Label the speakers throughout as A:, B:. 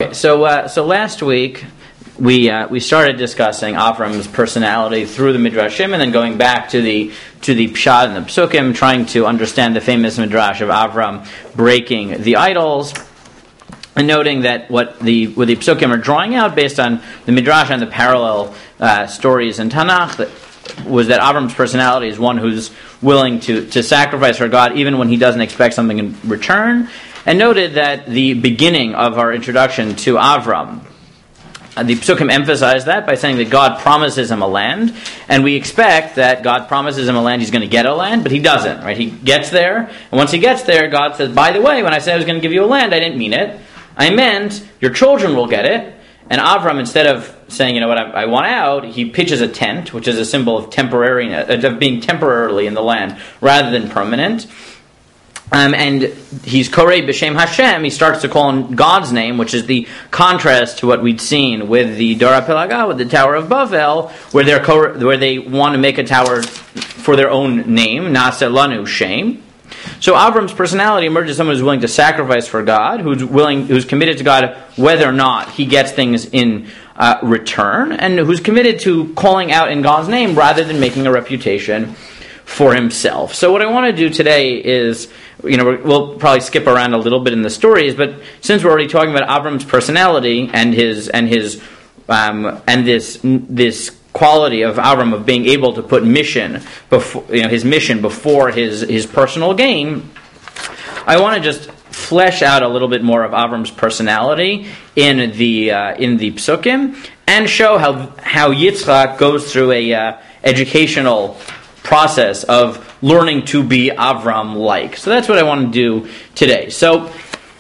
A: Okay, so last week we started discussing Avram's personality through the Midrashim, and then going back to the Pshat and the Psukim, trying to understand the famous Midrash of Avram breaking the idols, and noting that what the Psukim are drawing out based on the Midrash and the parallel stories in Tanakh was that Avram's personality is one who's willing to sacrifice for God even when he doesn't expect something in return, and noted that the beginning of our introduction to Avram, the Psukim emphasized that by saying that God promises him a land, and we expect that God promises him a land, he's going to get a land, but he doesn't, right? He gets there, and once he gets there, God says, by the way, when I said I was going to give you a land, I didn't mean it. I meant your children will get it. And Avram, instead of saying, you know what, I want out, he pitches a tent, which is a symbol of temporariness, of being temporarily in the land rather than permanent. And he's Korei B'Shem Hashem. He starts to call on God's name, which is the contrast to what we'd seen with the Dora Pelaga, with the Tower of Bavel, where they want to make a tower for their own name, Na'aseh Lanu Shem. So Avram's personality emerges as someone who's willing to sacrifice for God, who's committed to God whether or not he gets things in return, and who's committed to calling out in God's name rather than making a reputation for himself. So what I want to do today is, we'll probably skip around a little bit in the stories, but since we're already talking about Avram's personality and this quality of Avram of being able to put mission before his mission before his personal gain, I want to just flesh out a little bit more of Avram's personality in the Psukim and show how Yitzchak goes through a educational process of learning to be Avram-like. So that's what I want to do today. So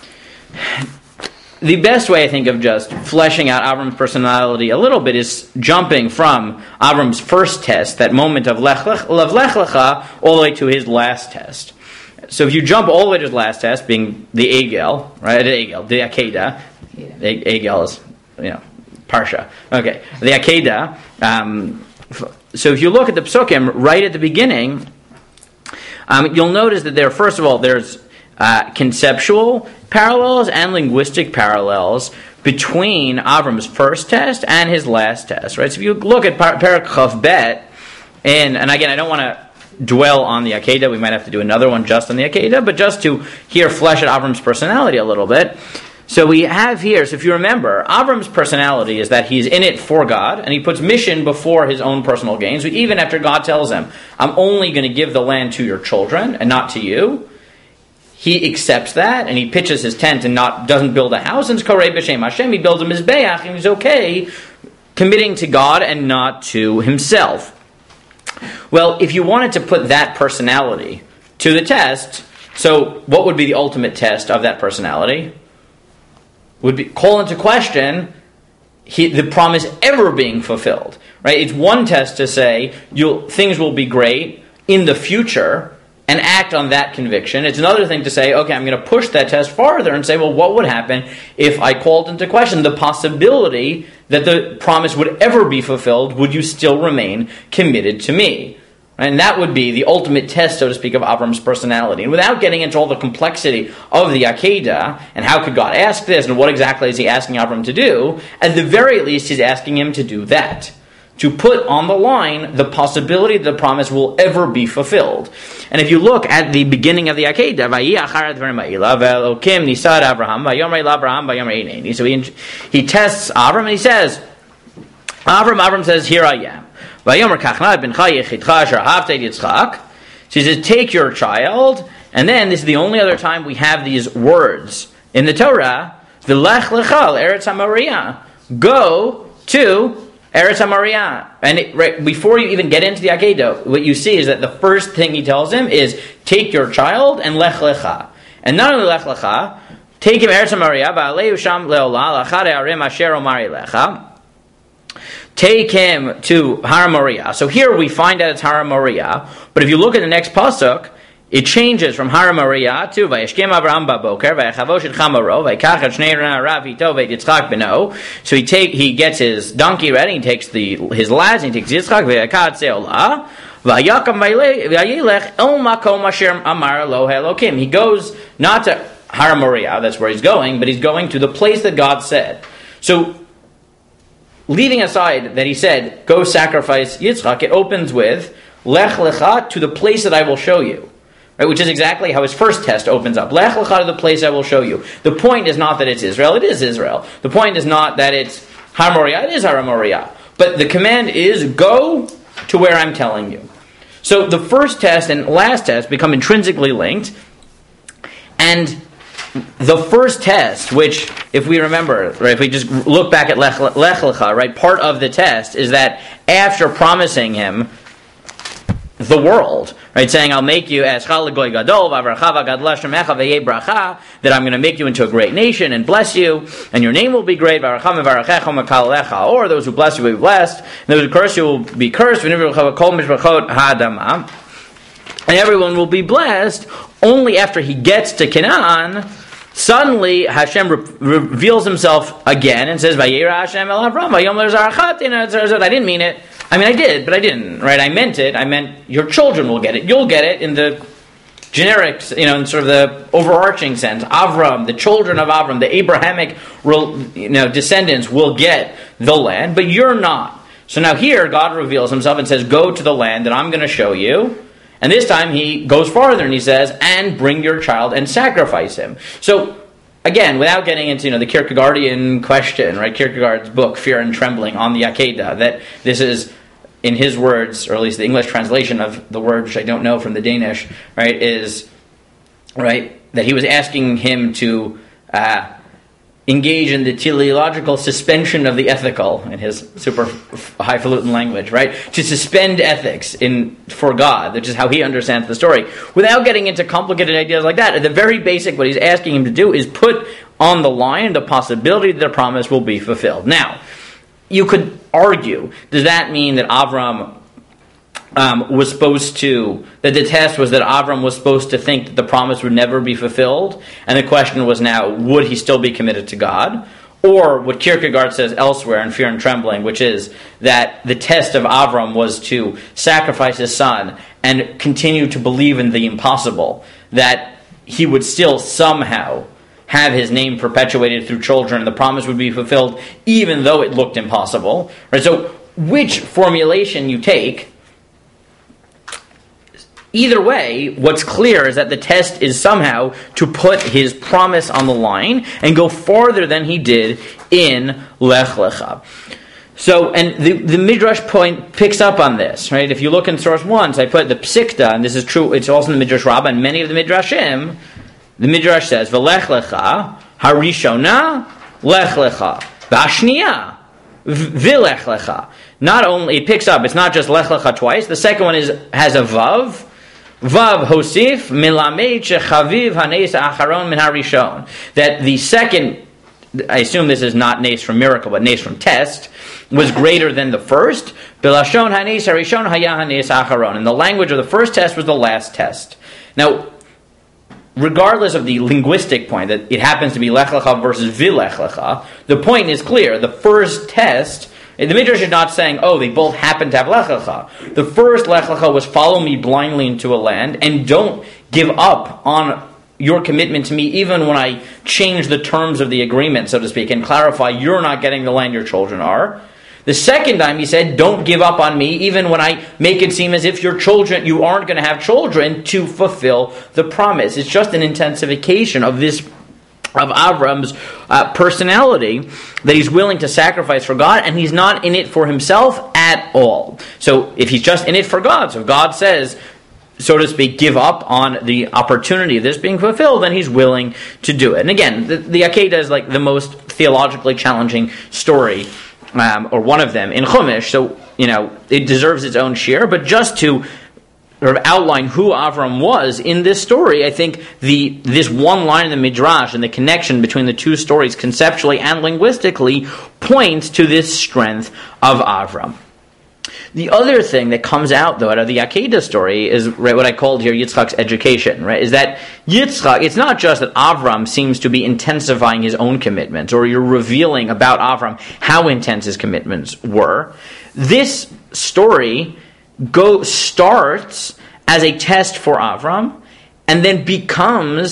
A: the best way, I think, of just fleshing out Avram's personality a little bit is jumping from Avram's first test, that moment of Lech Lecha, all the way to his last test. So if you jump all the way to his last test, being the Egel, right? The Akedah. Egel is, Parsha. Okay. The Akedah. So if you look at the Psukim, right at the beginning, you'll notice that there's conceptual parallels and linguistic parallels between Avram's first test and his last test, right? So if you look at Perek Chav Bet, and again, I don't want to dwell on the Akedah, we might have to do another one just on the Akedah, but just to here flesh out Avram's personality a little bit. So we have here, so if you remember, Avram's personality is that he's in it for God, and he puts mission before his own personal gain. So even after God tells him, I'm only going to give the land to your children and not to you, he accepts that, and he pitches his tent and doesn't build a house, and it's Korei B'Shem Hashem, he builds a Mizbeach, and he's okay committing to God and not to himself. Well, if you wanted to put that personality to the test, so what would be the ultimate test of that personality? Would be call into question the promise ever being fulfilled. Right? It's one test to say things will be great in the future and act on that conviction. It's another thing to say, okay, I'm going to push that test farther and say, well, what would happen if I called into question the possibility that the promise would ever be fulfilled? Would you still remain committed to me? And that would be the ultimate test, so to speak, of Avram's personality. And without getting into all the complexity of the Akedah, and how could God ask this, and what exactly is he asking Avram to do, at the very least, he's asking him to do that. To put on the line the possibility that the promise will ever be fulfilled. And if you look at the beginning of the Akedah, so he tests Avram, and he says, Avram says, here I am. So he says, take your child, and then this is the only other time we have these words in the Torah, V'lech lechal Eretz HaMoriah, go to Eretz HaMoriah. And before you even get into the Akedah, what you see is that the first thing he tells him is, take your child and Lech Lecha. And not only Lech Lecha, take him Eretz HaMoriah, V'aleu sham le'olah, lachar ha'arim asher omari lecha. Take him to Har Moriah. So here we find out it's Har Moriah, but if you look at the next pasuk, it changes from Har Moriah to Vayishkem Avraham baboker vayachavosh et chamaro vayikach et shnei narav ito vayit Yitzchak beno. So he gets his donkey ready, he takes his lads, and he takes Yitzchak vayakad seolah vayakam vayilech el makom asher amar lo Elokim. He goes not to Har Moriah, that's where he's going, but he's going to the place that God said. So, leaving aside that he said, go sacrifice Yitzchak, it opens with, Lech Lecha, to the place that I will show you. Right, which is exactly how his first test opens up. Lech Lecha, to the place I will show you. The point is not that it's Israel, it is Israel. The point is not that it's Har Moriah, it is Har Moriah. But the command is, go to where I'm telling you. So the first test and last test become intrinsically linked. And the first test, which, if we remember, right, if we just look back at Lech Lecha, right, part of the test is that after promising him the world, right, saying, I'll make you as Chal Goy Gadol, that I'm going to make you into a great nation and bless you, and your name will be great, or those who bless you will be blessed, and those who curse you will be cursed, and everyone will be blessed. Only after he gets to Canaan, suddenly Hashem reveals himself again and says, Vayera Hashem el Avram, I didn't mean it. I mean, I did, but I didn't, right? I meant it. I meant your children will get it. You'll get it in the generic, in sort of the overarching sense. Avram, the children of Avram, the Abrahamic, descendants will get the land, but you're not. So now here, God reveals himself and says, go to the land that I'm going to show you. And this time he goes farther and he says, and bring your child and sacrifice him. So, again, without getting into the Kierkegaardian question, right? Kierkegaard's book, Fear and Trembling, on the Akedah, that this is, in his words, or at least the English translation of the word, which I don't know from the Danish, right, is, right, that he was asking him to engage in the teleological suspension of the ethical, in his super highfalutin language, right? To suspend ethics for God, which is how he understands the story. Without getting into complicated ideas like that, at the very basic, what he's asking him to do is put on the line the possibility that the promise will be fulfilled. Now, you could argue, does that mean that Avram was supposed to, that the test was that Avram was supposed to think that the promise would never be fulfilled, and the question was now, would he still be committed to God? Or what Kierkegaard says elsewhere in Fear and Trembling, which is that the test of Avram was to sacrifice his son and continue to believe in the impossible, that he would still somehow have his name perpetuated through children, and the promise would be fulfilled even though it looked impossible. Right? So which formulation you take, either way, what's clear is that the test is somehow to put his promise on the line and go farther than he did in Lech Lecha. So, and the Midrash point picks up on this, right? If you look in source 1, so I put the Psikta, and this is true, it's also in the Midrash Rabbah, and many of the Midrashim, the Midrash says, V'lech Lecha, Harishona, Lech Lecha, V'ashniya, V'lech Lecha. Not only, it picks up, it's not just Lech Lecha twice, the second one has a Vav, Vav Hosif Milamed Shechaviv Hanes Acharon Min Harishon. That the second, I assume this is not Nes from miracle, but Nes from test, was greater than the first. Bilashon Hanes Harishon Haya Hanes Acharon. And the language of the first test was the last test. Now, regardless of the linguistic point, that it happens to be Lech Lecha versus V'lech Lecha, the point is clear. The first test, the Midrash is not saying, they both happen to have Lech Lecha. The first Lech Lecha was follow me blindly into a land and don't give up on your commitment to me even when I change the terms of the agreement, so to speak, and clarify you're not getting the land your children are. The second time he said, don't give up on me even when I make it seem as if you aren't going to have children to fulfill the promise. It's just an intensification of Avram's personality, that he's willing to sacrifice for God, and he's not in it for himself at all. So if he's just in it for God, so God says, so to speak, give up on the opportunity of this being fulfilled, then he's willing to do it. And again, the Akedah is like the most theologically challenging story, or one of them, in Chumash, so, it deserves its own share, but just to sort of outline who Avram was in this story, I think this one line in the Midrash and the connection between the two stories conceptually and linguistically points to this strength of Avram. The other thing that comes out, though, out of the Akedah story is what I called here Yitzchak's education, right? Is that Yitzchak, it's not just that Avram seems to be intensifying his own commitments, or you're revealing about Avram how intense his commitments were. This story starts as a test for Avram, and then becomes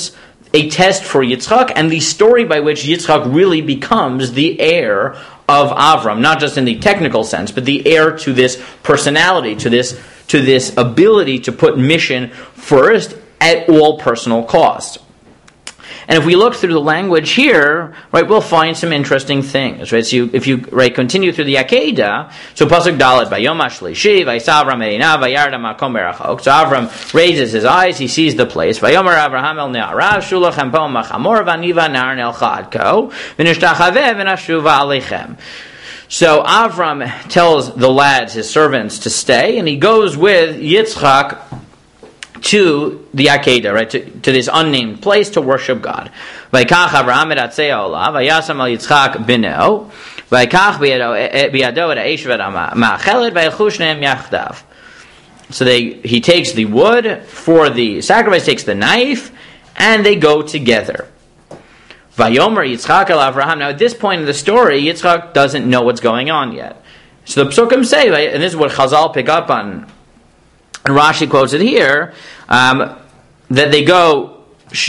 A: a test for Yitzchak and the story by which Yitzchak really becomes the heir of Avram, not just in the technical sense, but the heir to this personality, to this ability to put mission first at all personal cost. And if we look through the language here, right, we'll find some interesting things, right? So if you continue through the Akedah, so pasuk Dalet, Vayom Shlishi, Vaysav Avram Einav, Vayarda Makom Berachok. So Avram raises his eyes, he sees the place. Vayomer Avraham El Ne'arav, Shulachem Po Machamor, Vaniva Nar El Chadko, V'nishtachaveh V'nashuva Alechem. So Avram tells the lads, his servants, to stay, and he goes with Yitzchak to the Akedah, right, to this unnamed place to worship God. Vayikach Avraham et atzei ha'olav, vayasam al Yitzchak b'neo, vayikach biyado et ha'esh v'ma'achelet, vayilchu shneim yachdav. So he takes the wood for the sacrifice, takes the knife, and they go together. Vayomer Yitzchak el Avraham. Now at this point in the story, Yitzchak doesn't know what's going on yet. So the Psukim say, and this is what Chazal pick up on, and Rashi quotes it here, that they go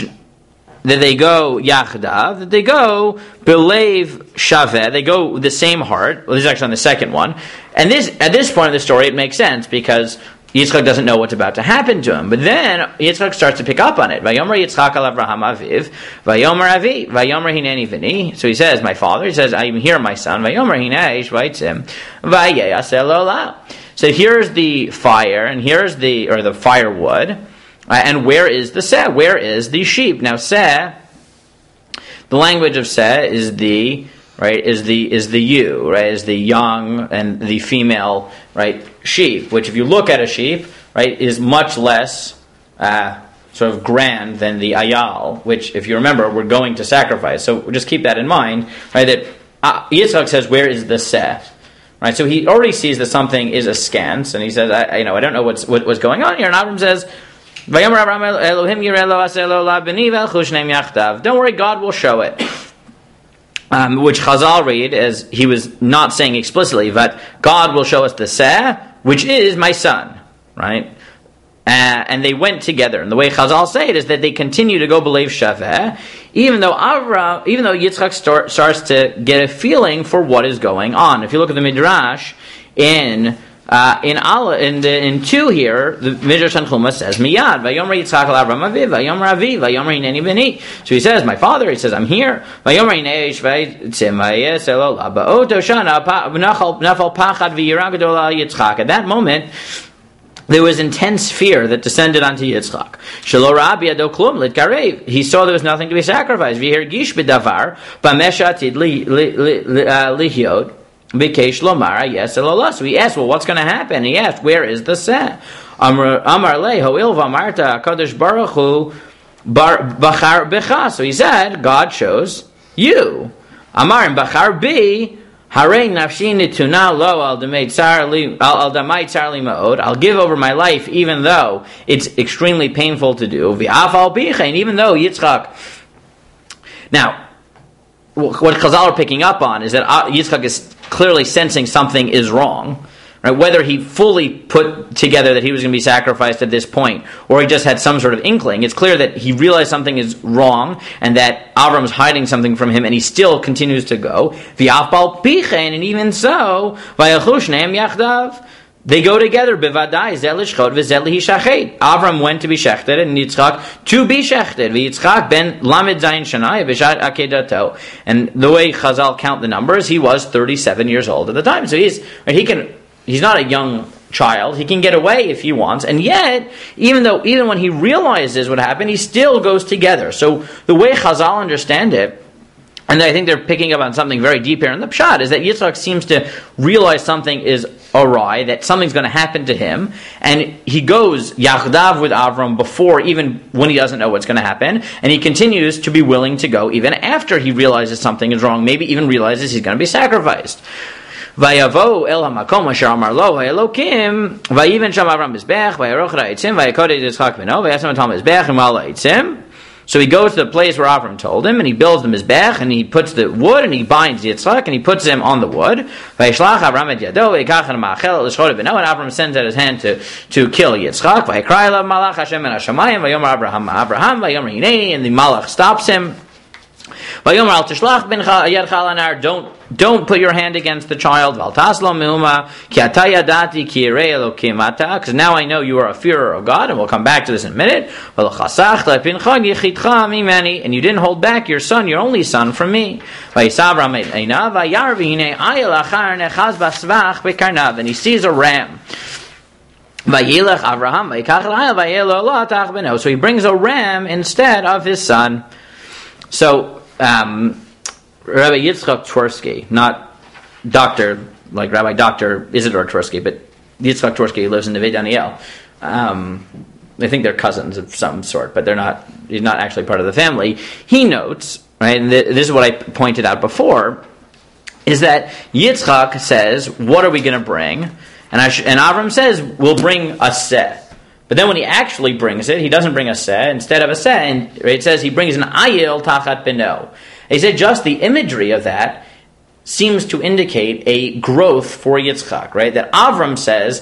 A: yachdav, that they go belev shaveh, they go with the same heart. Well, this is actually on the second one, and at this point of the story, it makes sense because Yitzchak doesn't know what's about to happen to him. But then Yitzchak starts to pick up on it. Vayomer Yitzchak al Avraham aviv, vayomer avi, vayomer hineni v'ni. So he says, my father. He says, I am here, my son. Vayomer hinei shvaitzim, vayeyaseh lo. So here's the fire, and here's the firewood, and where is the seh? Where is the sheep? Now seh, the language of seh is the ewe, right? Is the young and the female, right, sheep. Which, if you look at a sheep, right, is much less sort of grand than the ayal. Which, if you remember, we're going to sacrifice. So just keep that in mind, right? That Yitzchak says, where is the seh? Right, so he already sees that something is askance, and he says, I don't know what's going on here. And Avram says, don't worry, God will show it. Which Chazal read as he was not saying explicitly, but God will show us the seh, which is my son, right? And they went together. And the way Chazal say it is that they continue to go believe Shaveh, even though Yitzchak starts to get a feeling for what is going on. If you look at the Midrash in 2 here, the Midrash Tanchuma says, Miyad, Vayomer Yitzchak al Avram aviv, Vayomer avi, Vayomer hineni v'ni. So he says, my father, he says, I'm here. Vayomer hinei shveitzim vayeseh lo la, ba'ot Hoshana nafal pachad v'yira gadol al Yitzchak. At that moment, there was intense fear that descended onto Yitzchak. Shelo ra biyado klum litkarev. He saw there was nothing to be sacrificed. V'hergish b'davar b'mesha atid lihyod b'keish lomar yes elolah. So he asked, well, what's going to happen? He asked, where is the seh? Amar le ho'il v'amarta HaKadosh Baruch Hu bachar b'cha. So he said, God chose you. Amar bachar bi. Harei nafshi nituna lo al damay tsar li ma'od. I'll give over my life even though it's extremely painful to do. V'af al bichein, even though Yitzchak. Now, what Chazal are picking up on is that Yitzchak is clearly sensing something is wrong. Right? Whether he fully put together that he was going to be sacrificed at this point, or he just had some sort of inkling, it's clear that he realized something is wrong, and that Avram's hiding something from him, and he still continues to go. And even so, they go together. Avram went to be shechted, and Yitzchak to be shechted. Yitzchak ben lamed zayin shanai b'shat akedato. And the way Chazal count the numbers, he was 37 years old at the time. So he's not a young child. He can get away if he wants. And yet, even when he realizes what happened, he still goes together. So the way Chazal understand it, and I think they're picking up on something very deep here in the Pshat, is that Yitzchak seems to realize something is awry, that something's going to happen to him, and he goes yachdav with Avram before, even when he doesn't know what's going to happen, and he continues to be willing to go even after he realizes something is wrong, maybe even realizes he's going to be sacrificed. Vayavo el hamakom asher amar lo Elokim vayiven sham Avram mizbech vayaroch ra'itzim vayakoded Yitzchak beno vayasam atam mizbech and mal ra'itzim. So he goes to the place where Avram told him, and he builds the mizbech, and he puts the wood, and he binds Yitzchak, and he puts him on the wood. And Avram sends out his hand to kill Yitzchak. And the malach stops him. Don't put your hand against the child. Because now I know you are a fearer of God, and we'll come back to this in a minute. And you didn't hold back your son, your only son, from me. And he sees a ram. So he brings a ram instead of his son. So Rabbi Yitzchak Twersky, not Dr. like Rabbi Dr. Isidore Twersky, but Yitzchak Twersky lives in Neve Daniel. I think they're cousins of some sort, but he's not actually part of the family. He notes, right, and this is what I pointed out before, is that Yitzchak says, what are we going to bring? And Avram says, we'll bring a seh. But then when he actually brings it, he doesn't bring a seh. Instead of a seh, and it says he brings an ayil tachat beno. He said just the imagery of that seems to indicate a growth for Yitzchak, right? That Avram says,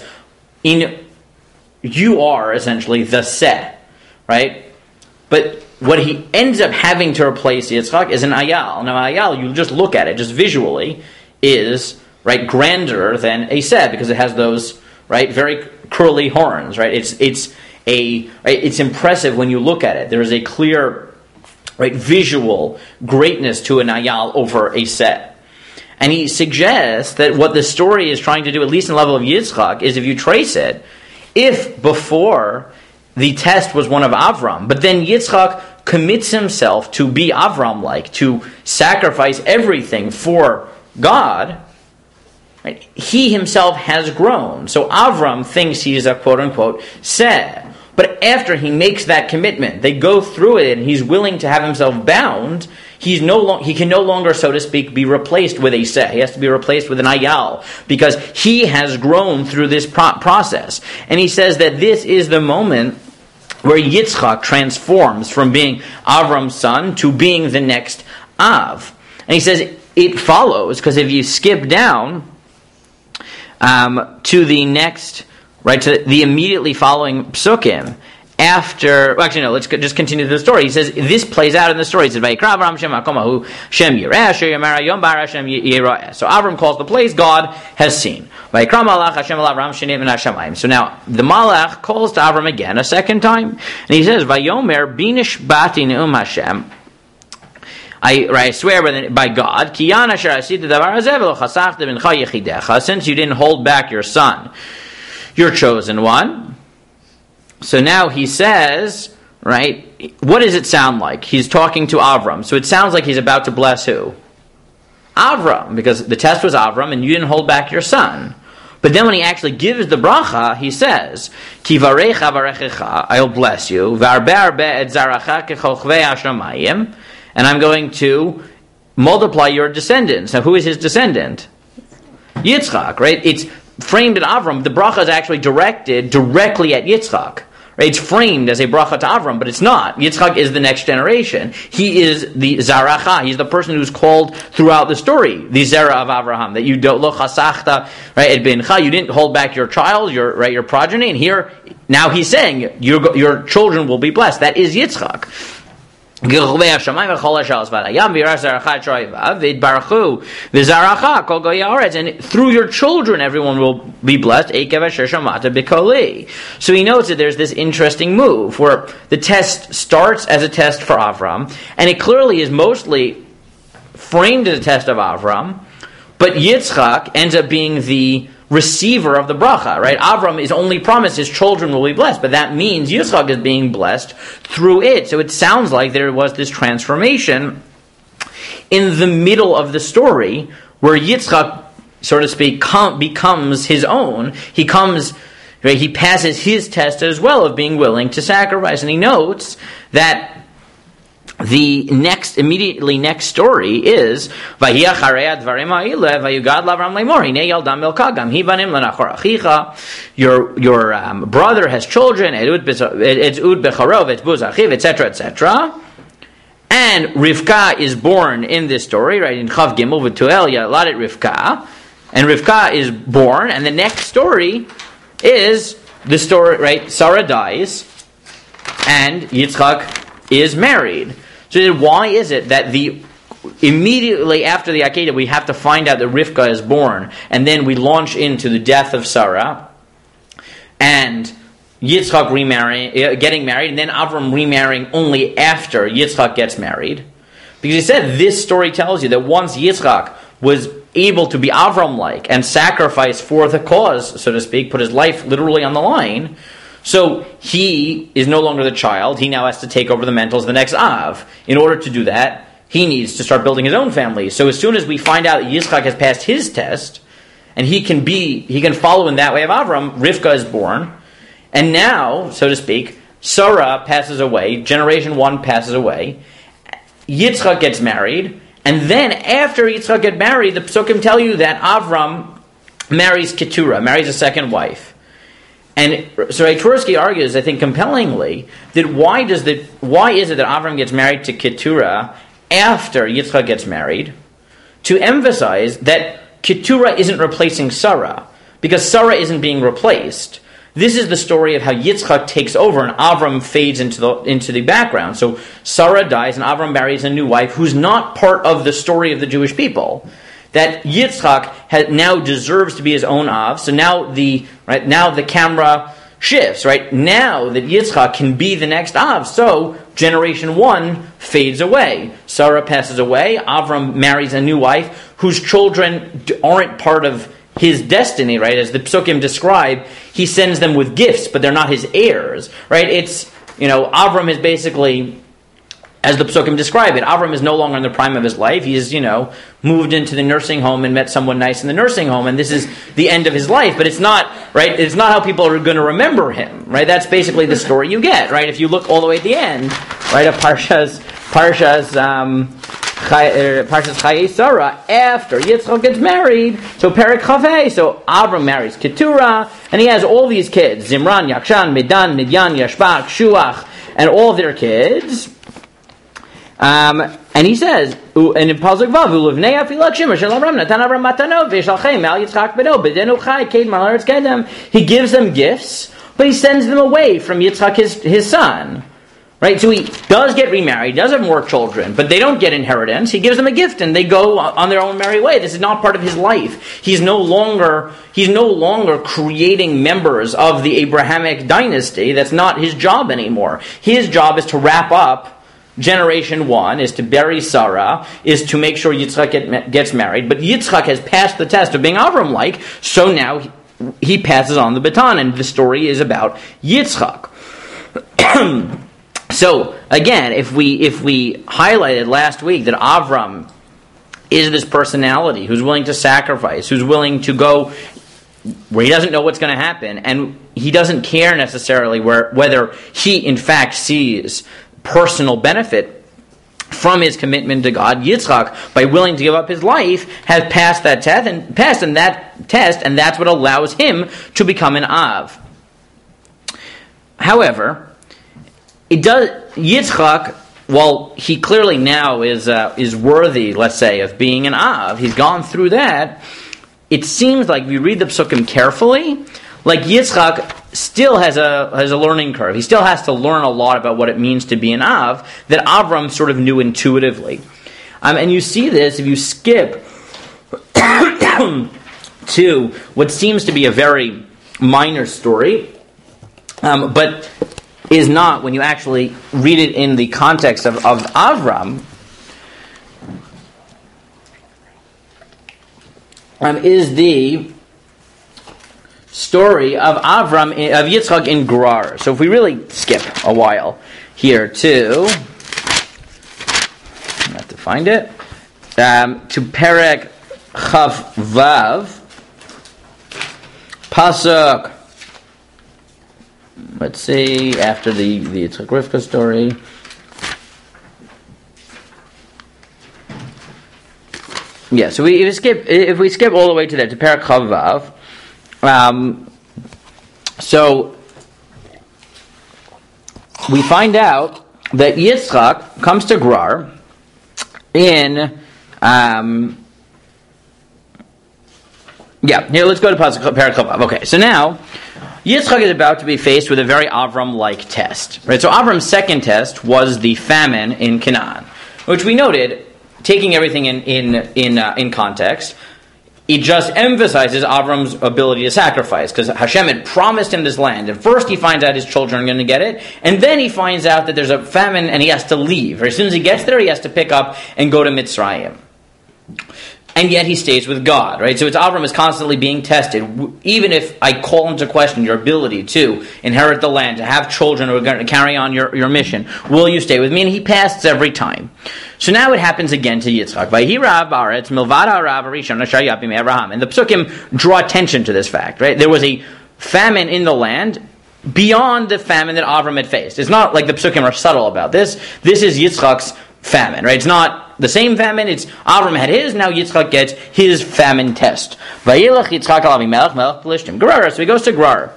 A: you are essentially the seh, right? But what he ends up having to replace Yitzchak is an ayal. Now, ayal, you just look at it, just visually, is, right, grander than a seh, because it has those, right, very curly horns, right? It's impressive when you look at it. There is a clear, right, visual greatness to an ayal over a seh. And he suggests that what the story is trying to do, at least in the level of Yitzchak, is if you trace it, if before the test was one of Avram, but then Yitzchak commits himself to be Avram-like, to sacrifice everything for God, right, he himself has grown. So Avram thinks he is a quote-unquote seh. But after he makes that commitment, they go through it, and he's willing to have himself bound, he can no longer, so to speak, be replaced with a seh. He has to be replaced with an ayal, because he has grown through this process. And he says that this is the moment where Yitzchak transforms from being Avram's son to being the next Av. And he says it follows, because if you skip down to the next, right, to the immediately following psukim, after, well, actually no, let's just continue the story. He says, this plays out in the story. He says, so Avram calls the place, God has seen. So now, the Malach calls to Avram again, a second time, and he says, Vayomer binish bati ne'um Hashem, I swear by God, since you didn't hold back your son, your chosen one. So now he says, right, what does it sound like? He's talking to Avram. So it sounds like he's about to bless who? Avram, because the test was Avram and you didn't hold back your son. But then when he actually gives the bracha, he says, Ki varecha varechecha, I'll bless you, varbe arbe et zaracha kechochvei hashamayim, and I'm going to multiply your descendants. Now who is his descendant? Yitzchak, right? It's framed at Avram. The bracha is actually directed directly at Yitzchak. Right? It's framed as a bracha to Avram, but it's not. Yitzchak is the next generation. He is the Zaracha. He's the person who's called throughout the story, the Zera of Avraham. That you don't lo chasachta, right? Et bincha, you didn't hold back your child, your progeny. And here, now he's saying your children will be blessed. That is Yitzchak. And through your children everyone will be blessed. So he notes that there's this interesting move where the test starts as a test for Avram, and it clearly is mostly framed as a test of Avram, but Yitzchak ends up being the receiver of the bracha, right? Avram is only promised his children will be blessed, but that means Yitzchak is being blessed through it. So it sounds like there was this transformation in the middle of the story where Yitzchak, so to speak, becomes his own. He comes, right, he passes his test as well of being willing to sacrifice. And he notes that the immediately next story is your brother has children, etc., etc. then Rivka is born in this story, right? In Chav Gimel v'Tuel Yaladet Rivka, and Rivka is born, and the next story is the story, right? Sarah dies, and Yitzchak is married. So then why is it that immediately after the Akedah we have to find out that Rivka is born, and then we launch into the death of Sarah, and Yitzchak getting married, and then Avram remarrying only after Yitzchak gets married? Because he said this story tells you that once Yitzchak was able to be Avram-like and sacrifice for the cause, so to speak, put his life literally on the line, so he is no longer the child. He now has to take over the mantle as the next Av. In order to do that, he needs to start building his own family. So as soon as we find out that Yitzchak has passed his test, and he can follow in that way of Avram, Rivka is born, and now, so to speak, Sarah passes away, generation 1 passes away, Yitzchak gets married, and then after Yitzchak gets married, the Psukim tell you that Avram marries Keturah, marries a second wife. And so Tursky argues, I think compellingly, that why is it that Avram gets married to Keturah after Yitzchak gets married, to emphasize that Keturah isn't replacing Sarah, because Sarah isn't being replaced. This is the story of how Yitzchak takes over and Avram fades into the background. So Sarah dies and Avram marries a new wife who's not part of the story of the Jewish people. That Yitzchak now deserves to be his own Av. So now the camera shifts. Right now that Yitzchak can be the next Av. So generation 1 fades away. Sarah passes away. Avram marries a new wife whose children aren't part of his destiny, right? As the Psukim describe, he sends them with gifts, but they're not his heirs, right? It's, Avram is basically, as the Psukim describe it, Avram is no longer in the prime of his life. He's, moved into the nursing home and met someone nice in the nursing home, and this is the end of his life. But it's not, right? It's not how people are going to remember him, right? That's basically the story you get, right? If you look all the way at the end, right, of Parshas Chayei Sarah, after Yitzchak gets married, so Perek Chavei, so Avram marries Keturah, and he has all these kids, Zimran, Yakshan, Medan, Midyan, Yashbak, Shuach, and all their kids. And he says, and in Pasuk Vav, Ulivnei Afilak Shimmer Shel Avram Natan Avram Matanot V'Yishalchem Al Yitzchak Beno B'Denu Chai Ked Malaretz Kedem. He gives them gifts, but he sends them away from Yitzchak, his son. Right, so he does get remarried, does have more children, but they don't get inheritance. He gives them a gift, and they go on their own merry way. This is not part of his life. He's no longer creating members of the Abrahamic dynasty. That's not his job anymore. His job is to wrap up generation 1, is to bury Sarah, is to make sure Yitzchak gets married. But Yitzchak has passed the test of being Avram-like, so now he passes on the baton, and the story is about Yitzchak. So, again, if we highlighted last week that Avram is this personality who's willing to sacrifice, who's willing to go where he doesn't know what's going to happen, and he doesn't care necessarily whether he, in fact, sees personal benefit from his commitment to God, Yitzchak, by willing to give up his life, has passed that test, and that's what allows him to become an Av. However, Yitzchak, while he clearly now is worthy, let's say, of being an Av, he's gone through that, it seems like if you read the Psukim carefully, like Yitzchak still has a learning curve. He still has to learn a lot about what it means to be an Av that Avram sort of knew intuitively. And you see this if you skip to what seems to be a very minor story, but is not when you actually read it in the context of Avram, is the story of Avram, of Yitzchak in Gerar. So if we really skip a while here to, I have to find it, to Perek Chav Vav, Pasuk, let's see, after the Yitzchak Rivka story. Yeah, so if we skip all the way to there, to Perek Chav Vav, so we find out that Yitzchak comes to Gerar, in here, let's go to Perek Chavav. Okay, so now Yitzchak is about to be faced with a very Avram-like test. Right? So Avram's second test was the famine in Canaan, which we noted, taking everything in context, it just emphasizes Avram's ability to sacrifice, because Hashem had promised him this land, and first he finds out his children are going to get it, and then he finds out that there's a famine and he has to leave. Or as soon as he gets there, he has to pick up and go to Mitzrayim. And yet he stays with God, right? So it's Avram is constantly being tested. Even if I call into question your ability to inherit the land, to have children who are going to carry on your mission, will you stay with me? And he passes every time. So now it happens again to Yitzchak. And the Psukim draw attention to this fact, right? There was a famine in the land beyond the famine that Avram had faced. It's not like the Psukim are subtle about this. This is Yitzchak's famine, right? It's not the same famine. It's Avram had his, now Yitzchak gets his famine test. Vayilach Yitzchak al Avimelech melech Pelishtim. Gerar, so he goes to Gerar.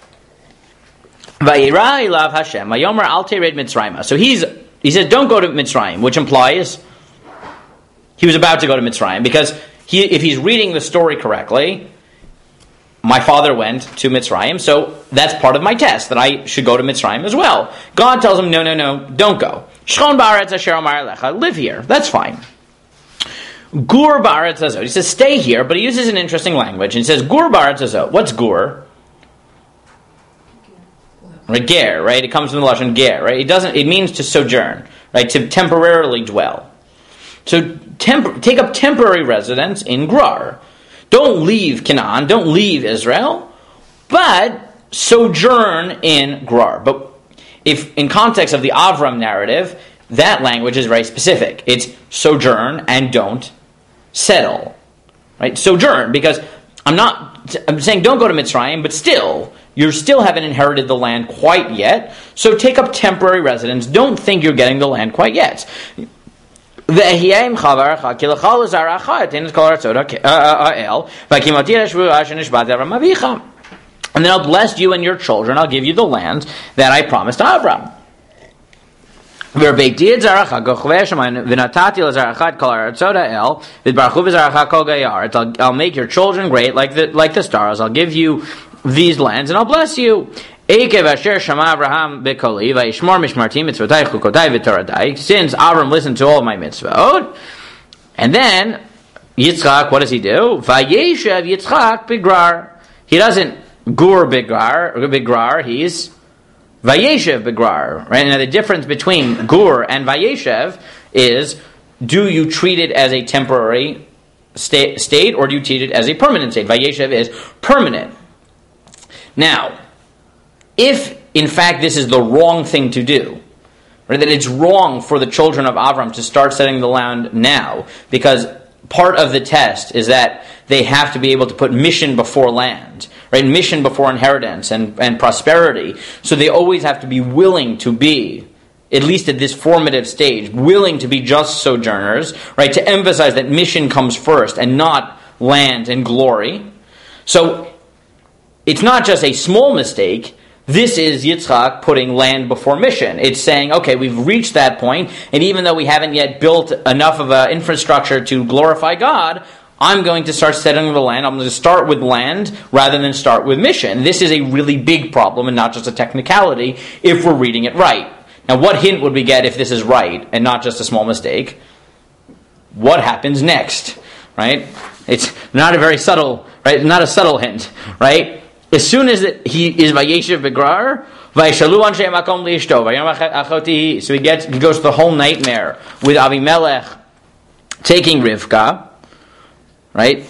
A: Vayira ilav Hashem, vayomer al tered Mitzrayim. So he says, don't go to Mitzrayim, which implies he was about to go to Mitzrayim, because if he's reading the story correctly, my father went to Mitzrayim, so that's part of my test, that I should go to Mitzrayim as well. God tells him, no, don't go. Shchon ba'aretz asher amar lecha, live here, that's fine. Gur ba'aretz hazot, he says stay here, but he uses an interesting language, and he says gur ba'aretz hazot. What's gur? Ger, right? It comes from the Lashon ger, right? It means to sojourn, right? To temporarily dwell. So take up temporary residence in Gerar. Don't leave Canaan, don't leave Israel, but sojourn in Gerar. But if in context of the Avram narrative, that language is very specific. It's sojourn and don't settle. Right? Sojourn, because I'm saying don't go to Mitzrayim, but still, you still haven't inherited the land quite yet, so take up temporary residence. Don't think you're getting the land quite yet. And then I'll bless you and your children. I'll give you the land that I promised Avram. I'll make your children great like the stars. I'll give you these lands and I'll bless you. Since Avram listened to all of my mitzvot, and then Yitzchak, what does he do? Vayeshev Yitzchak Bigrar. He doesn't gur Bigrar, he's Vayeshev Bigrar. Right? Now the difference between gur and Vayeshev is, do you treat it as a temporary state or do you treat it as a permanent state? Vayeshev is permanent. Now, if in fact this is the wrong thing to do, right, that it's wrong for the children of Avram to start setting the land now, because part of the test is that they have to be able to put mission before land, right? Mission before inheritance and prosperity. So they always have to be willing to be, at least at this formative stage, willing to be just sojourners, right? To emphasize that mission comes first and not land and glory. So it's not just a small mistake. This is Yitzchak putting land before mission. It's saying, okay, we've reached that point, and even though we haven't yet built enough of an infrastructure to glorify God, I'm going to start settling the land. I'm going to start with land rather than start with mission. This is a really big problem and not just a technicality if we're reading it right. Now, what hint would we get if this is right and not just a small mistake? What happens next, right? It's not a very subtle, right? Not a subtle hint, right? As soon as he is Vayeshev Bigrar, Vayeshalu Anshe Makom Liishto, Vayom Achoti, so he goes to the whole nightmare with Avimelech taking Rivka, right?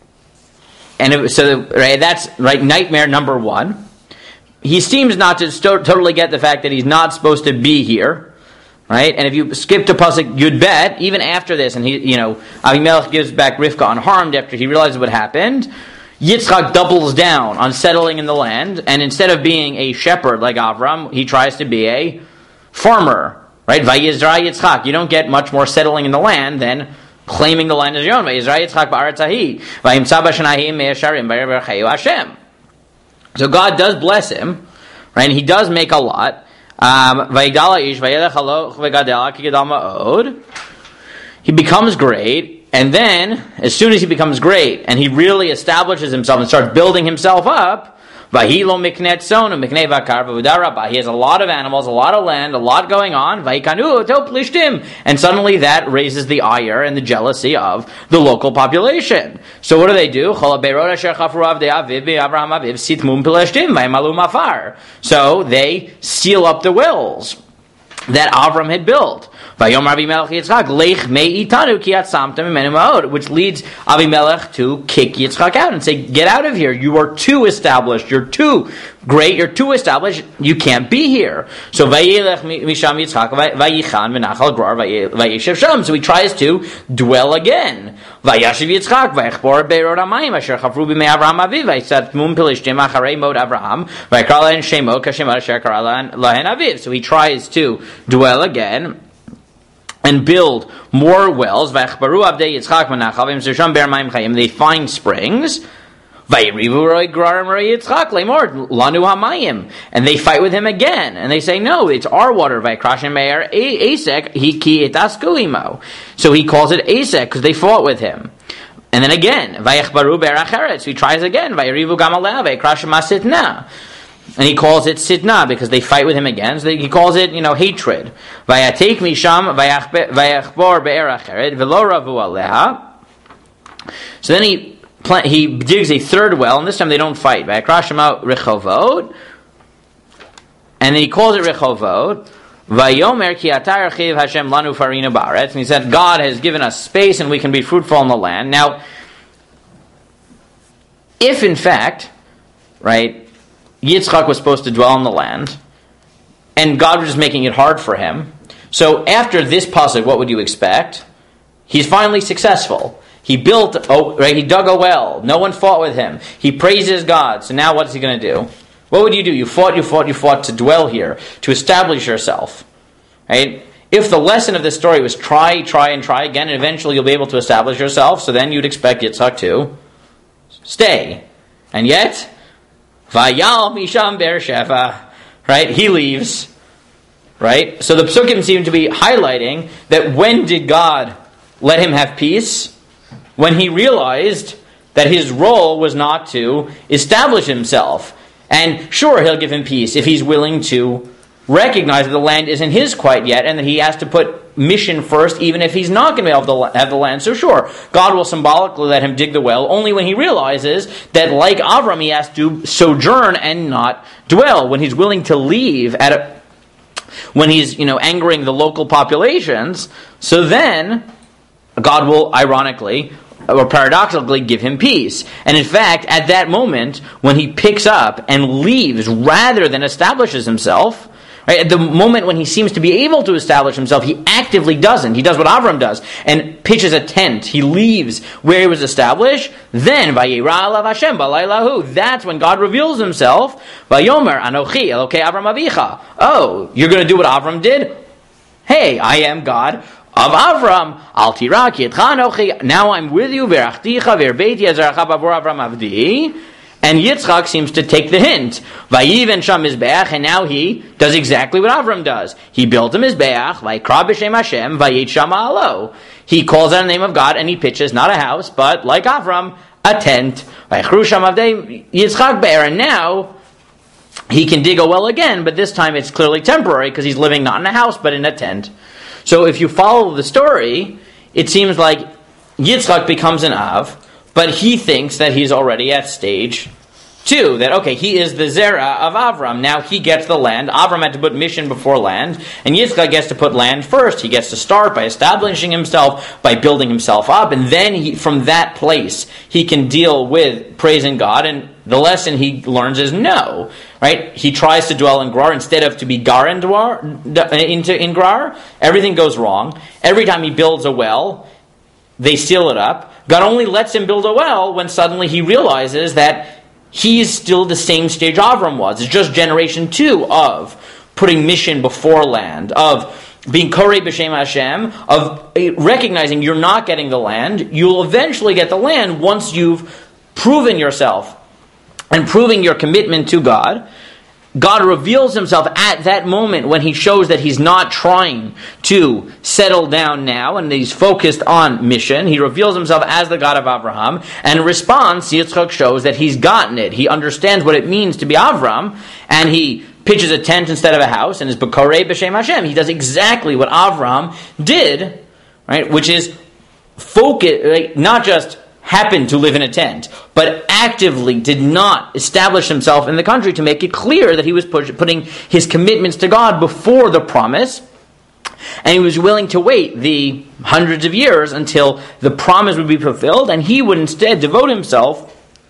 A: And that's right. Nightmare number one. He seems not to totally get the fact that he's not supposed to be here, right? And if you skip to pasuk Yud Bet, even after this, and Avimelech gives back Rivka unharmed after he realizes what happened, Yitzchak doubles down on settling in the land, and instead of being a shepherd like Avram, he tries to be a farmer, right? Vayizra Yitzchak. You don't get much more settling in the land than claiming the land as your own. Vayizra Yitzchak ba'aretz hahi, vayimtza b'shanahim me'esharim v'yirv'chayu Hashem. So God does bless him, right? And he does make a lot. Vayigdala ish vayelech haloch v'gadel ki gedal ma'od. he becomes great, and then, as soon as he becomes great, and he really establishes himself and starts building himself up, he has a lot of animals, a lot of land, a lot going on, and suddenly that raises the ire and the jealousy of the local population. So what do? So they seal up the wells that Avram had built. Which leads Avimelech to kick Yitzchak out and say, get out of here. You are too established. You're too great. You're too established. You can't be here. So so he tries to dwell again. So he tries to dwell again and build more wells. They find springs. And they fight with him again. And they say, no, it's our water. So he calls it Asek because they fought with him. And then again, so he tries again. And he calls it Sidna because they fight with him again. So he calls it, hatred. So then he digs a third well, and this time they don't fight. And then he calls it Rechovot. And he said, God has given us space and we can be fruitful in the land. Now, if in fact, right, Yitzchak was supposed to dwell in the land, and God was just making it hard for him. So after this pasuk, what would you expect? He's finally successful. He dug a well. No one fought with him. He praises God. So now what is he going to do? What would you do? You fought to dwell here, to establish yourself. Right? If the lesson of this story was try and try again, and eventually you'll be able to establish yourself, so then you'd expect Yitzchak to stay. And yet, Vayal Misham Beersheva, right? He leaves, right? So the Psukim seem to be highlighting that when did God let him have peace? When he realized that his role was not to establish himself. And sure, he'll give him peace if he's willing to recognize that the land isn't his quite yet, and that he has to put mission first, even if he's not going to be able to have the land. So sure, God will symbolically let him dig the well, only when he realizes that, like Avram, he has to sojourn and not dwell. When he's willing to leave when he's angering the local populations, so then God will ironically or paradoxically give him peace. And in fact, at that moment, when he picks up and leaves rather than establishes himself, right, at the moment when he seems to be able to establish himself, he actively doesn't. He does what Avram does and pitches a tent. He leaves where he was established. Then, Vayera alav Hashem b'laylahu. That's when God reveals himself. Vayomer Anochi Elokei Avram Avicha. Oh, you're going to do what Avram did? Hey, I am God of Avram. Al tirak yitcha Anochi. Now I'm with you. Verachticha verbeiti azaracha bavor Avram avdi. And Yitzchak seems to take the hint. Vayiven sham mizbeach, and now he does exactly what Avram does. He built a mizbeach, vayikra b'shem Hashem, vayit sham alo. He calls out the name of God, and he pitches not a house, but like Avram, a tent. Vayichru sham avdei Yitzchak be'er, and now he can dig a well again, but this time it's clearly temporary because he's living not in a house, but in a tent. So if you follow the story, it seems like Yitzchak becomes an Av, but he thinks that he's already at stage 2, that, okay, he is the Zerah of Avram. Now he gets the land. Avram had to put mission before land, and Yitzchak gets to put land first. He gets to start by establishing himself, by building himself up, and then from that place, he can deal with praising God, and the lesson he learns is no. Right? He tries to dwell in Gerar instead of to be Gar in Gerar. Everything goes wrong. Every time he builds a well, they seal it up. God only lets him build a well when suddenly he realizes that he's still the same stage Avram was. It's just generation 2 of putting mission before land, of being Korei B'Shem Hashem, of recognizing you're not getting the land. You'll eventually get the land once you've proven yourself and proving your commitment to God. God reveals himself at that moment when he shows that he's not trying to settle down now and he's focused on mission. He reveals himself as the God of Abraham, and in response, Yitzchak shows that he's gotten it. He understands what it means to be Avram, and he pitches a tent instead of a house and is B'korei b'Shem Hashem. He does exactly what Avram did, right? Which is focus, not just happened to live in a tent, but actively did not establish himself in the country to make it clear that he was putting his commitments to God before the promise, and he was willing to wait the hundreds of years until the promise would be fulfilled, and he would instead devote himself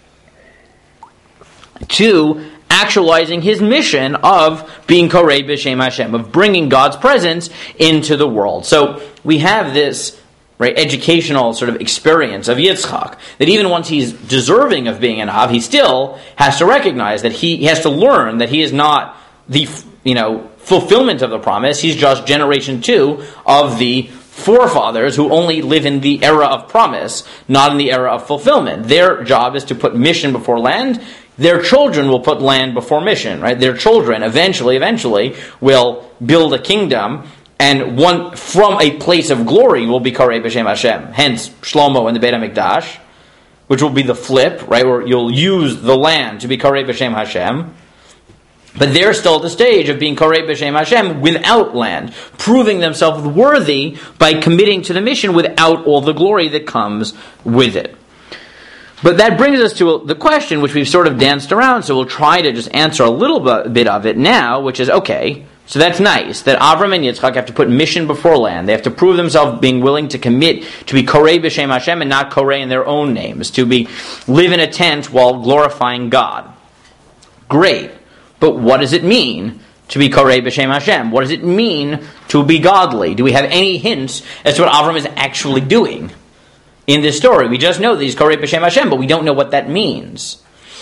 A: to actualizing his mission of being Korei B'Shem Hashem, of bringing God's presence into the world. So we have this educational sort of experience of Yitzchak, that even once he's deserving of being an Av, he still has to recognize that he has to learn that he is not the fulfillment of the promise. He's just generation 2 of the forefathers who only live in the era of promise, not in the era of fulfillment. Their job is to put mission before land. Their children will put land before mission, right? Their children eventually will build a kingdom, and one from a place of glory will be Korei B'Shem Hashem. Hence, Shlomo and the Beit HaMikdash, which will be the flip, right, where you'll use the land to be Korei B'Shem Hashem. But they're still at the stage of being Korei B'Shem Hashem without land, proving themselves worthy by committing to the mission without all the glory that comes with it. But that brings us to the question, which we've sort of danced around, so we'll try to just answer a little bit of it now, which is, okay, so that's nice, that Avram and Yitzchak have to put mission before land. They have to prove themselves being willing to commit to be Korei B'Shem Hashem and not Korei in their own names, to live in a tent while glorifying God. Great. But what does it mean to be Korei B'Shem Hashem? What does it mean to be godly? Do we have any hints as to what Avram is actually doing in this story? We just know that he's Korei B'Shem Hashem, but we don't know what that means.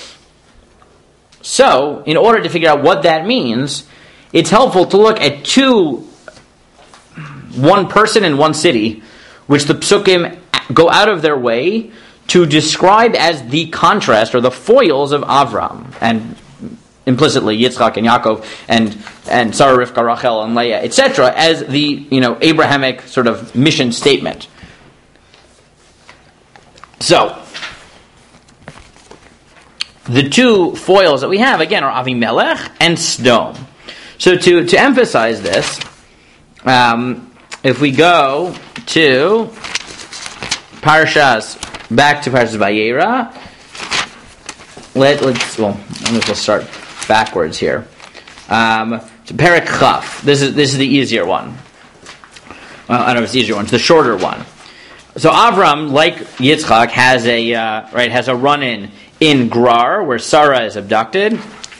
A: So, in order to figure out what that means, it's helpful to look at one person and one city, which the Psukim go out of their way to describe as the contrast or the foils of Avram, and implicitly Yitzchak and Yaakov and Sarah, Rivka, Rachel, and Leah, etc., as the Abrahamic sort of mission statement. So, the two foils that we have again are Avimelech and Sdom. So to emphasize this, if we go to back to Parshas Vayera, let's start backwards here. To Perek Chaf. This is the easier one. Well, I don't know if it's the easier one. It's the shorter one. So Avram, like Yitzchak, has a run-in in Gerar, where Sarah is abducted.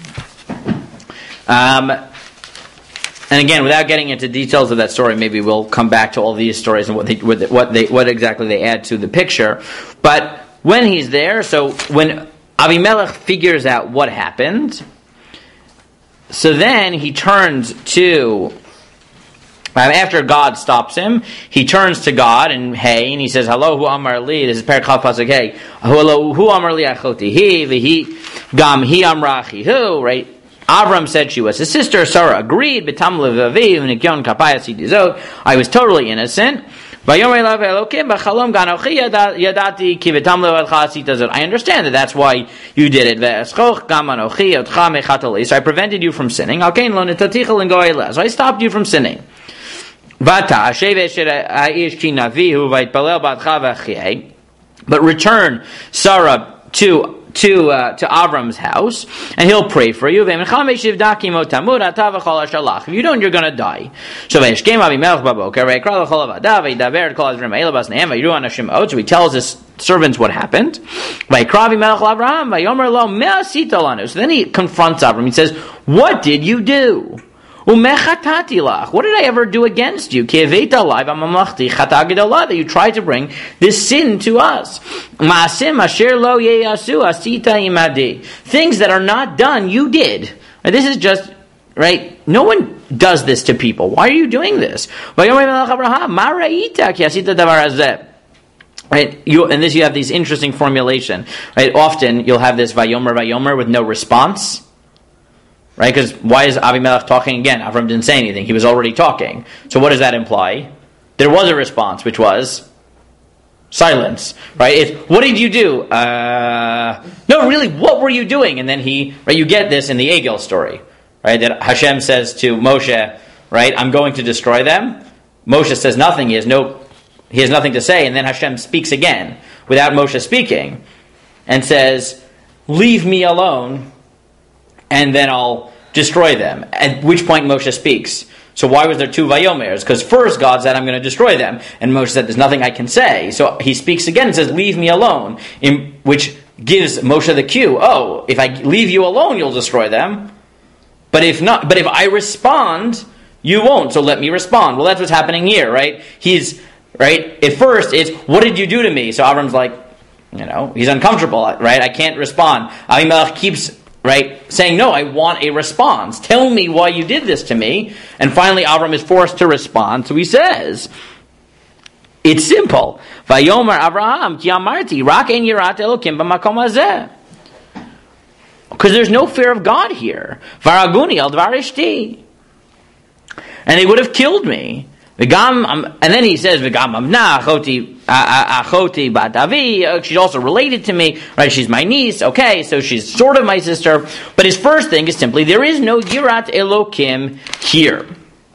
A: And again, without getting into details of that story, maybe we'll come back to all these stories and what exactly they add to the picture. But when he's there, so when Avimelech figures out what happened, so then he turns to, after God stops him, he turns to God and he says, "Hello, hu amar li." This is Perek Chaf pasuk hey. Hello, hu amar li achoti hi v'hi gam hi amrachi hu. Right. Avram said she was his sister. Sarah agreed. B'tam levavi u'nikyon kapayas hidizot. I was totally innocent. I understand that's why you did it. So I prevented you from sinning. So I stopped you from sinning. But return Sarah to Avram's house, and he'll pray for you. If you don't, you're going to die. So he tells his servants what happened. So then he confronts Avram. He says, "What did you do? What did I ever do against you? That you tried to bring this sin to us. Things that are not done, you did." This is just, right? No one does this to people. Why are you doing this? Right? And this, you have these interesting formulation. Right? Often you'll have this vayomer with no response. Right? Because why is Avimelech talking again? Avram didn't say anything. He was already talking. So what does that imply? There was a response, which was silence. Right? What did you do? No, really, what were you doing? And then you get this in the Egel story. Right? That Hashem says to Moshe, right, I'm going to destroy them. Moshe says nothing. He has nothing to say. And then Hashem speaks again without Moshe speaking and says, leave me alone, and then I'll destroy them. At which point Moshe speaks. So why was there two Vayomers? Because first God said, I'm going to destroy them. And Moshe said, there's nothing I can say. So he speaks again and says, leave me alone. Which gives Moshe the cue. Oh, if I leave you alone, you'll destroy them. But if I respond, you won't. So let me respond. Well, that's what's happening here, right? At first, it's, what did you do to me? So Avram's like, he's uncomfortable, right? I can't respond. Avimelech keeps, saying, no, I want a response. Tell me why you did this to me. And finally, Avram is forced to respond. So he says, it's simple. Vayomer Avraham, ki amarti, rak ein yirat Elokim b'makom hazeh. Because there's no fear of God here. Varaguni al dvar ishti. And they would have killed me. And then he says, "V'gam amna achoti bat avi." She's also related to me, right? She's my niece. Okay, so she's sort of my sister. But his first thing is simply there is no yirat Elokim here.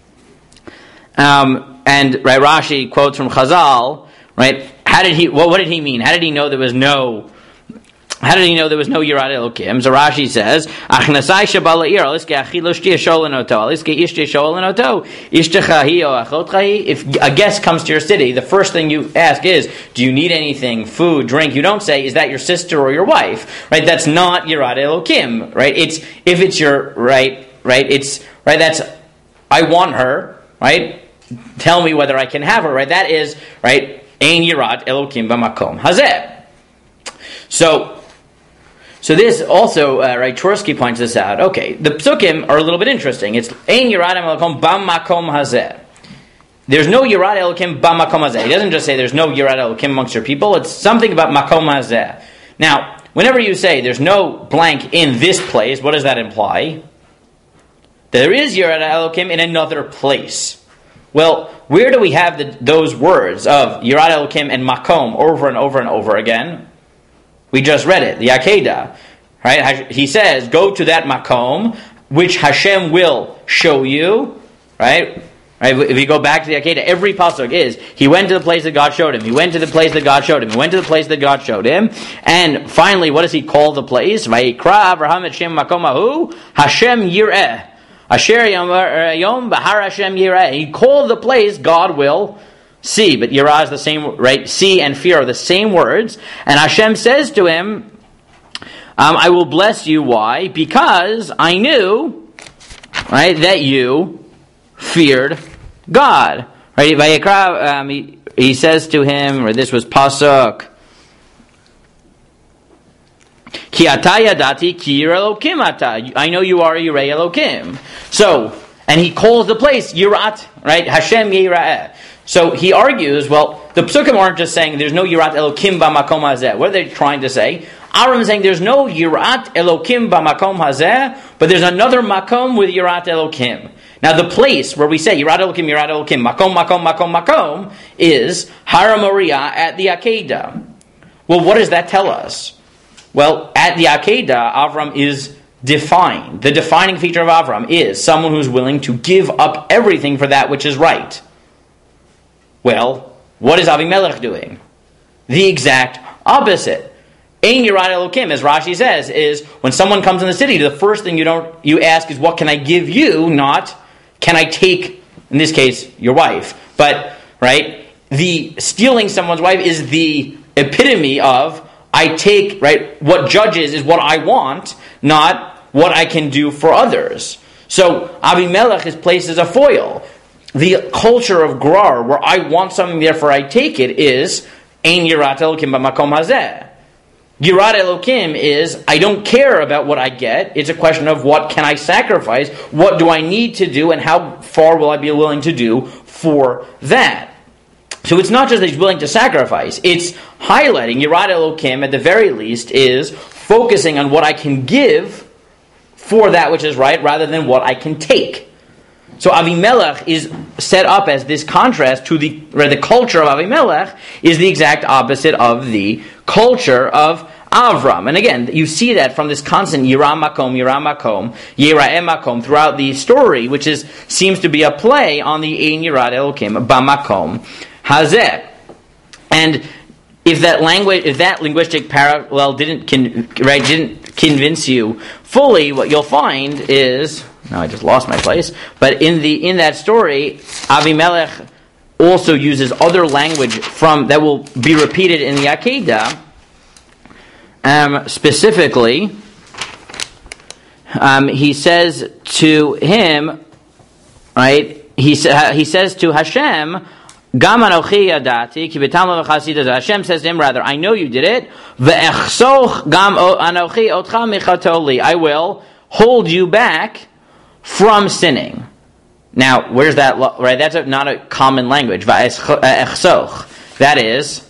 A: And Rashi quotes from Chazal, right? What did he mean? How did he know there was no Yirat Elokim? So Rashi says, "Achnasai shabala'ir aliske achilo shtia sholenoto aliske ishtia sholenoto ishtecha hi o achotcha hi." If a guest comes to your city, the first thing you ask is, "Do you need anything? Food, drink?" You don't say, "Is that your sister or your wife?" Right? That's not Yirat Elokim. Right? It's if it's your right. It's right. That's I want her. Right? Tell me whether I can have her. Right? That is right. Ein Yirat Elokim b'makom hazeh. So this also, Twersky points this out. Okay, the psukim are a little bit interesting. It's Ein Yirat Elokim b'makom hazeh. There's no Yirat Elokim b'makom hazeh. He doesn't just say there's no Yirat Elokim amongst your people. It's something about makom hazeh. Now, whenever you say there's no blank in this place, what does that imply? There is Yirat Elokim in another place. Well, where do we have those words of Yirat Elokim and makom over and over and over again? We just read it, the Akedah. Right? He says, go to that makom, which Hashem will show you. Right? If you go back to the Akedah, every pasuk is, he went to the place that God showed him. He went to the place that God showed him. He went to the place that God showed him. And finally, what does he call the place? Vayikra Avraham et Shem makom ahu, Hashem Yireh. Asher Yom Bahar Hashem Yireh. He called the place God will see, but Yirah is the same, right? See and fear are the same words. And Hashem says to him, I will bless you. Why? Because I knew, right, that you feared God. Right? Vayikra, he says to him, or this was Pasuk, Ki ata yadati ki yireh Elokim ata. I know you are Yireh Elokim. So, and he calls the place Yirat, right? Hashem Yireh. So he argues, well, the psukim aren't just saying there's no Yirat Elokim b'makom hazeh. What are they trying to say? Aram is saying there's no Yirat Elokim b'makom hazeh, but there's another makom with Yirat Elokim. Now the place where we say Yirat Elokim, makom, makom, makom, makom, is Har Moriah at the Akedah. Well, what does that tell us? Well, at the Akedah, Avram is defined. The defining feature of Avram is someone who's willing to give up everything for that which is right. Well, what is Avimelech doing? The exact opposite. Ein Yirat Elokim, as Rashi says, is when someone comes in the city, the first thing you ask is, what can I give you? Not, can I take, in this case, your wife. But, right, the stealing someone's wife is the epitome of, I take, right, what judges is what I want, not what I can do for others. So, Avimelech is placed as a foil. The culture of Gerar, where I want something, therefore I take it, is Ein Yirat Elokim b'makom hazeh. Yirat Elokim is, I don't care about what I get. It's a question of what can I sacrifice, what do I need to do, and how far will I be willing to do for that. So it's not just that he's willing to sacrifice, it's highlighting, Yirat Elokim at the very least is focusing on what I can give for that which is right rather than what I can take. So Avimelech is set up as this contrast to the culture of Avimelech is the exact opposite of the culture of Avram. And again, you see that from this constant Yirah Makom, Yera'eh Makom throughout the story, which seems to be a play on the Ein Yirat Elokim Bamakom Hazeh. And if that linguistic parallel didn't convince you fully, what you'll find is, now I just lost my place, but in that story, Avimelech also uses other language that will be repeated in the Akedah. Specifically, he says to him, right? He says to Hashem, Gam anochi yadati ki b'talmud v'chasidus. Hashem says to him, rather, I know you did it. Ve'echsoch gam anochi otcha michatoli. I will hold you back from sinning. Now, where's that? Right, that's not a common language. Ve'echsoch. That is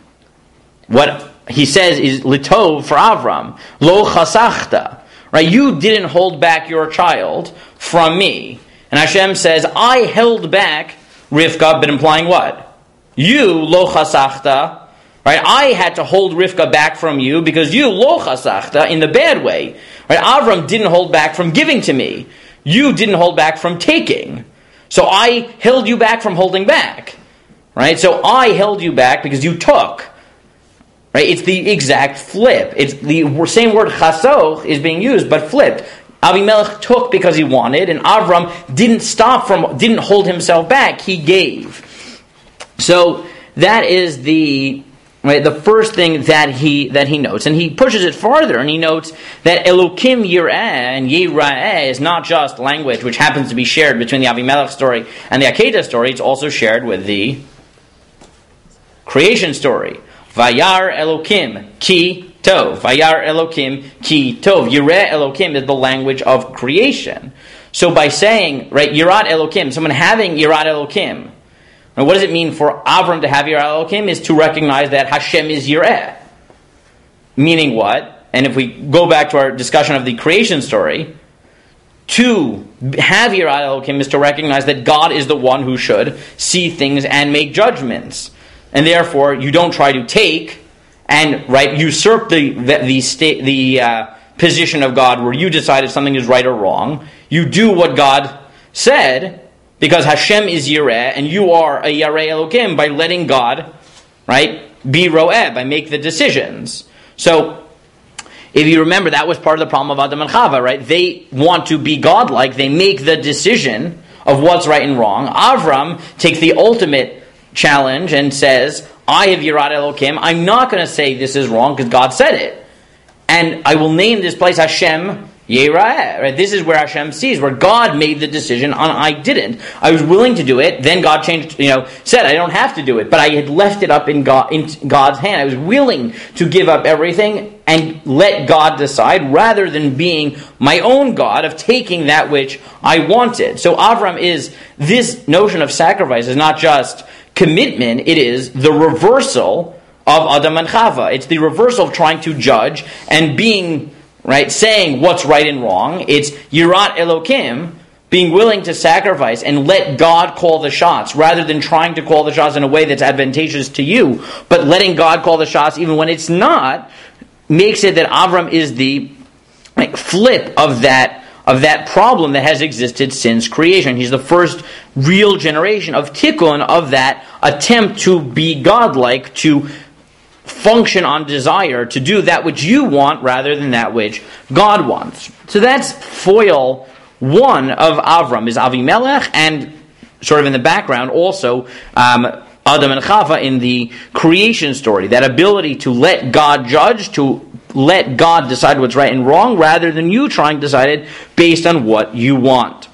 A: what he says is litov for Avram. Lo chasachta. Right, you didn't hold back your child from me. And Hashem says, I held back Rivka, but implying what? You, lo chasachta, right? I had to hold Rivka back from you because you, lo chasachta, in the bad way. Right? Avram didn't hold back from giving to me. You didn't hold back from taking. So I held you back from holding back. Right? So I held you back because you took. Right? It's the exact flip. It's the same word chasoch is being used, but flipped. Avimelech took because he wanted, and Avram didn't hold himself back. He gave. So that is the first thing that he notes, and he pushes it farther, and he notes that Elokim Yireh and Yira'eh is not just language which happens to be shared between the Avimelech story and the Akedah story. It's also shared with the creation story. Vayar Elokim ki Tov. Vayar Elokim ki Tov. Yireh Elokim is the language of creation. So by saying, right, Yirat Elokim, someone having Yirat Elokim, now what does it mean for Avram to have Yirat Elokim? Is to recognize that Hashem is Yireh. Meaning what? And if we go back to our discussion of the creation story, to have Yirat Elokim is to recognize that God is the one who should see things and make judgments. And therefore, you don't try to take and usurp the position of God where you decide if something is right or wrong. You do what God said because Hashem is Yireh and you are a Yareh Elokim by letting God, right, be Ro'eh, by make the decisions. So, if you remember, that was part of the problem of Adam and Chava, right? They want to be godlike. They make the decision of what's right and wrong. Avram takes the ultimate challenge and says, I have Yirat Elokim. I'm not going to say this is wrong because God said it. And I will name this place Hashem Yera'eh. Right? This is where Hashem sees, where God made the decision and I didn't. I was willing to do it. Then God changed, said I don't have to do it. But I had left it up in God's hand. I was willing to give up everything and let God decide rather than being my own God of taking that which I wanted. So Avram is, this notion of sacrifice is not just commitment, it is the reversal of Adam and Chava. It's the reversal of trying to judge and being, right, saying what's right and wrong. It's Yirat Elokim, being willing to sacrifice and let God call the shots, rather than trying to call the shots in a way that's advantageous to you, but letting God call the shots even when it's not, makes it that Avram is the flip of that problem that has existed since creation. He's the first real generation of tikkun, of that attempt to be godlike, to function on desire, to do that which you want rather than that which God wants. So that's foil one of Avram, is Avimelech, and sort of in the background also Adam and Chava in the creation story. That ability to let God judge, to let God decide what's right and wrong, rather than you trying to decide it based on what you want.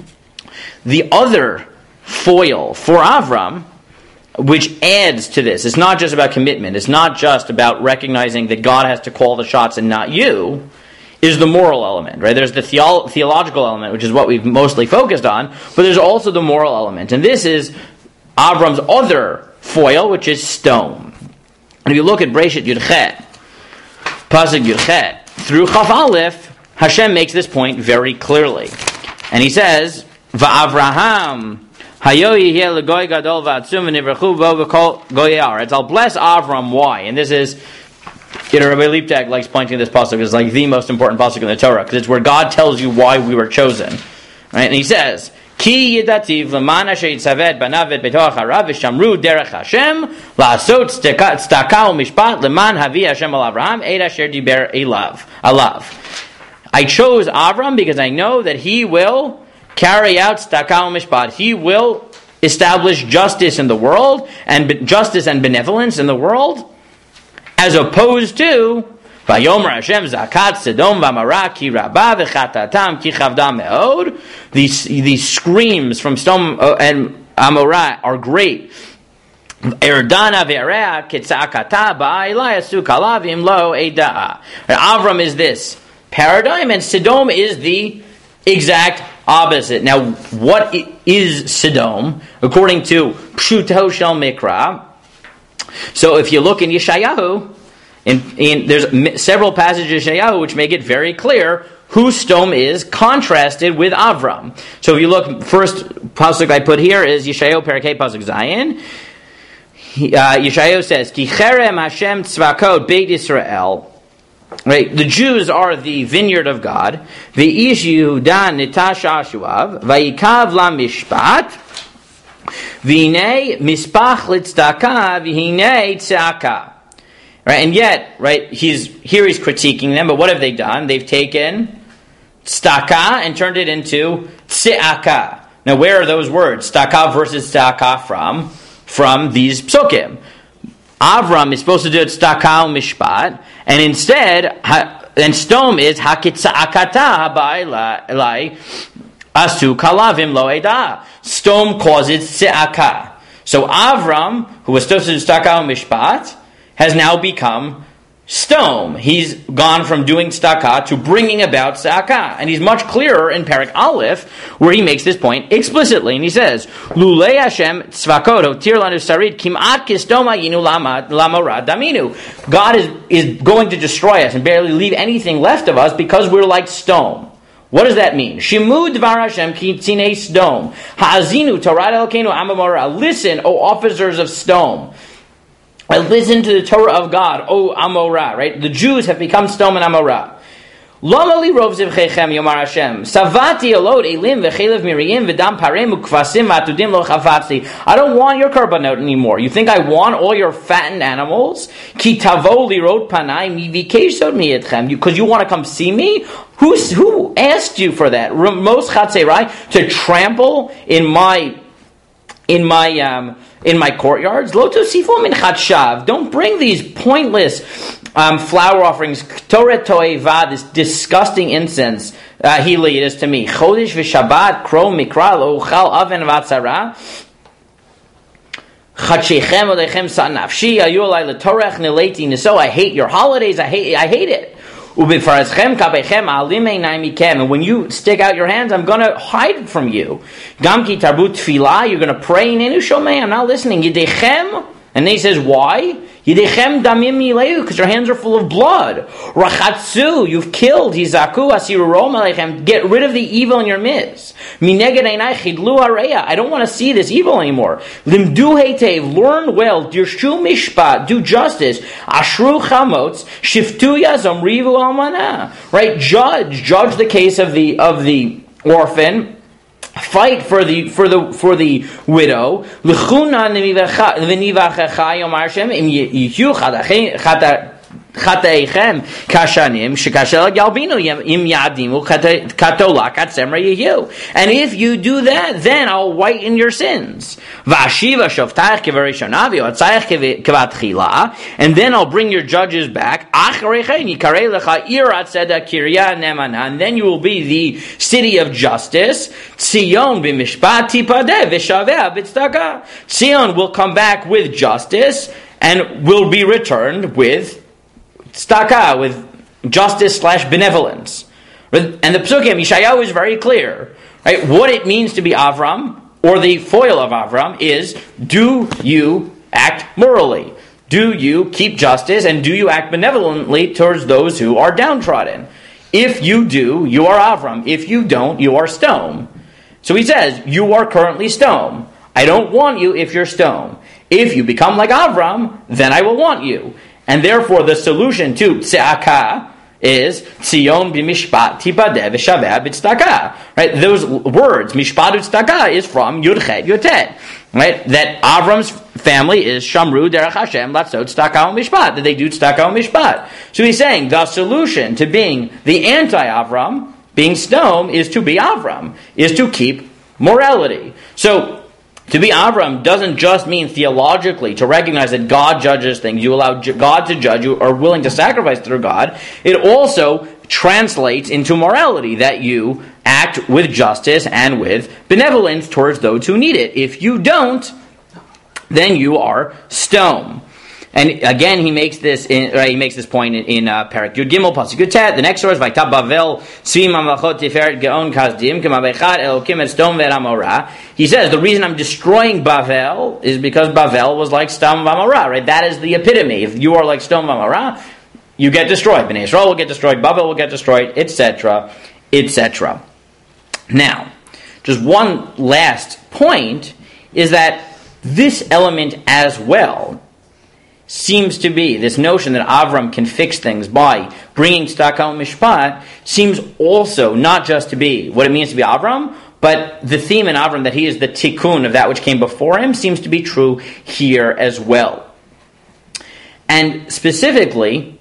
A: The other foil for Avram, which adds to this, it's not just about commitment, it's not just about recognizing that God has to call the shots and not you, is the moral element, right? There's the theological element, which is what we've mostly focused on, but there's also the moral element. And this is Avram's other foil, which is stone. And if you look at Breshit Yudchet, Pasuk Yudchet, through Chaf Aleph, Hashem makes this point very clearly. And he says, Va'avraham I'll bless Avram. Why? And this is, Rabbi Liebtag likes pointing to this pasuk as like the most important pasuk in the Torah, because it's where God tells you why we were chosen. Right? And he says, Ki yidativ l'man asher yitzaved banavet betoach harav v'shamru derech Hashem la'asot tzedakah u'mishpat l'man havi Hashem al Avraham eid asher diber alav. I chose Avram because I know that he will carry out tzedakah u'mishpat. He will establish justice in the world, and justice and benevolence in the world, as opposed to Vayomer Hashem zakat Sedom v'Amora ki rabba v'chatatam ki chavda meod. These screams from Sodom and Amorah are great. Erdana ve'area kitzakata ba'ilai asu kalavim lo edaa. Avram is this paradigm, and Sodom is the exact opposite. Now, what is Sodom according to Pshuto Shel Mikra? So, if you look in Yeshayahu, there's several passages in Yeshayahu which make it very clear who Sodom is contrasted with Avram. So, if you look, first pasuk I put here is Yeshayahu Perikei pasuk Zayin. Yeshayahu says, "Ki cherem Hashem tzvakot Beit Yisrael." Right, the Jews are the vineyard of God. V'ish Yehuda nitash ashuav vayikav la mishpat v'hinei mispach litzdaka v'hinei tzaka. Right, and yet, right, he's critiquing them. But what have they done? They've taken tzaka and turned it into tzaka. Now, where are those words, tzaka versus tzaka, from these psukim? Avram is supposed to do tzedakah mishpat, and instead, and Sodom is hakitzakata habailai asu kalavim lo eda. Sodom causes tzedakah. So Avram, who was supposed to do tzedakah mishpat, has now become Sodom. He's gone from doing tzedakah to bringing about tzedakah. And he's much clearer in Perek Aleph, where he makes this point explicitly. And he says, Lulei Hashem tzvakot hotir lanu sarid kimat kisdom hayinu lamorad daminu. God is going to destroy us and barely leave anything left of us because we're like Sodom. What does that mean? Shimu dvar Hashem ki tzine Sodom. Ha'azinu Torah Elokeinu am Amorah. Listen, O officers of Sodom. Listen to the Torah of God, O Amorah, right? The Jews have become Sodom and Amorah. Lama li rov zivchechem yomar Hashem. Savati elot elim v'chelev miriyim v'dam parem ukvasim v'atudim lo chavatzi. I don't want your korbanot anymore. You think I want all your fattened animals? Ki tavo lirot panai mi vikeshot miyetchem. Because you want to come see me? Who asked you for that? Ramos chatzerai, to trample in my courtyards. Loto sifo min chatshav. Don't bring these pointless flower offerings. Toret toeva, this disgusting incense. He lead us to me. Chodesh v'Shabbat kro mikra lo uchal aven v'atzara. Chatshechem odechem sa nafshi ayu alai letorech nileti niso. I hate your holidays. I hate it. And when you stick out your hands, I'm going to hide from you. Gamki tarbut tefillah, you're going to pray in Enushomei, I'm not listening. Yidechem, and then he says, why? Yidechem damim mileu, because your hands are full of blood. Rachatzu, you've killed. Hizaku asiru rom alechem, get rid of the evil in your midst. Mineged einai chidlu hareya, I don't want to see this evil anymore. Limdu heitev, learn well. Dirshu mishpat, do justice. Ashru chamotz, shiftu yazom rivu almana. Right, judge the case of the orphan. Fight for the widow. L'chuna v'nivachecha yomar Hashem im yihu chateichem kashanim shekashel galbinu im yadimu katolak atzemra yihu. And if you do that, then I'll whiten your sins. V'ashiva shoftaich kevarishana v'yotzayich kevatchila. And then I'll bring your judges back. Acharechen yikarei lecha irat tzedek kirya nemana. And then you will be the city of justice. Tzion b'mishpat tipadeh v'shaveh b'tzedakah. Tzion will come back with justice and will be returned with tzedakah, with justice / benevolence. And the Psukim, Yeshayahu is very clear. Right? What it means to be Avram, or the foil of Avram, is, do you act morally? Do you keep justice, and do you act benevolently towards those who are downtrodden? If you do, you are Avram. If you don't, you are stone. So he says, you are currently stone. I don't want you if you're stone. If you become like Avram, then I will want you. And therefore, the solution to tze'aka is Tzion b'mishpat tipadeh v'shaveh b'tzedakah. Right? Those words, mishpat u'tzedakah, is from Yud-Chet, Yud-Tet. Right? That Avram's family is Shamru derech Hashem latzot tzedakah u'mishpat. That they do tzedakah u'mishpat. So he's saying the solution to being the anti-Avram, being stone, is to be Avram, is to keep morality. So to be Avram doesn't just mean theologically to recognize that God judges things. You allow God to judge. You are willing to sacrifice through God. It also translates into morality, that you act with justice and with benevolence towards those who need it. If you don't, then you are stone. And again, he makes this point in Perek Yud Gimel Pasuk Yud Tet. The next source, Vayta Bavel Tzvi Mamlachot Tiferet Geon Kasdim K'Mavechad Elokim Et Sdom Ve'Amorah. He says the reason I'm destroying Bavel is because Bavel was like Sdom Ve'Amorah. Right? That is the epitome. If you are like Sdom Ve'Amorah, you get destroyed. Bnei Yisrael will get destroyed. Bavel will get destroyed, etc., etc. Now, just one last point is that this element as well seems to be, this notion that Avram can fix things by bringing tzedakah mishpat, seems also not just to be what it means to be Avram, but the theme in Avram that he is the tikkun of that which came before him seems to be true here as well. And specifically,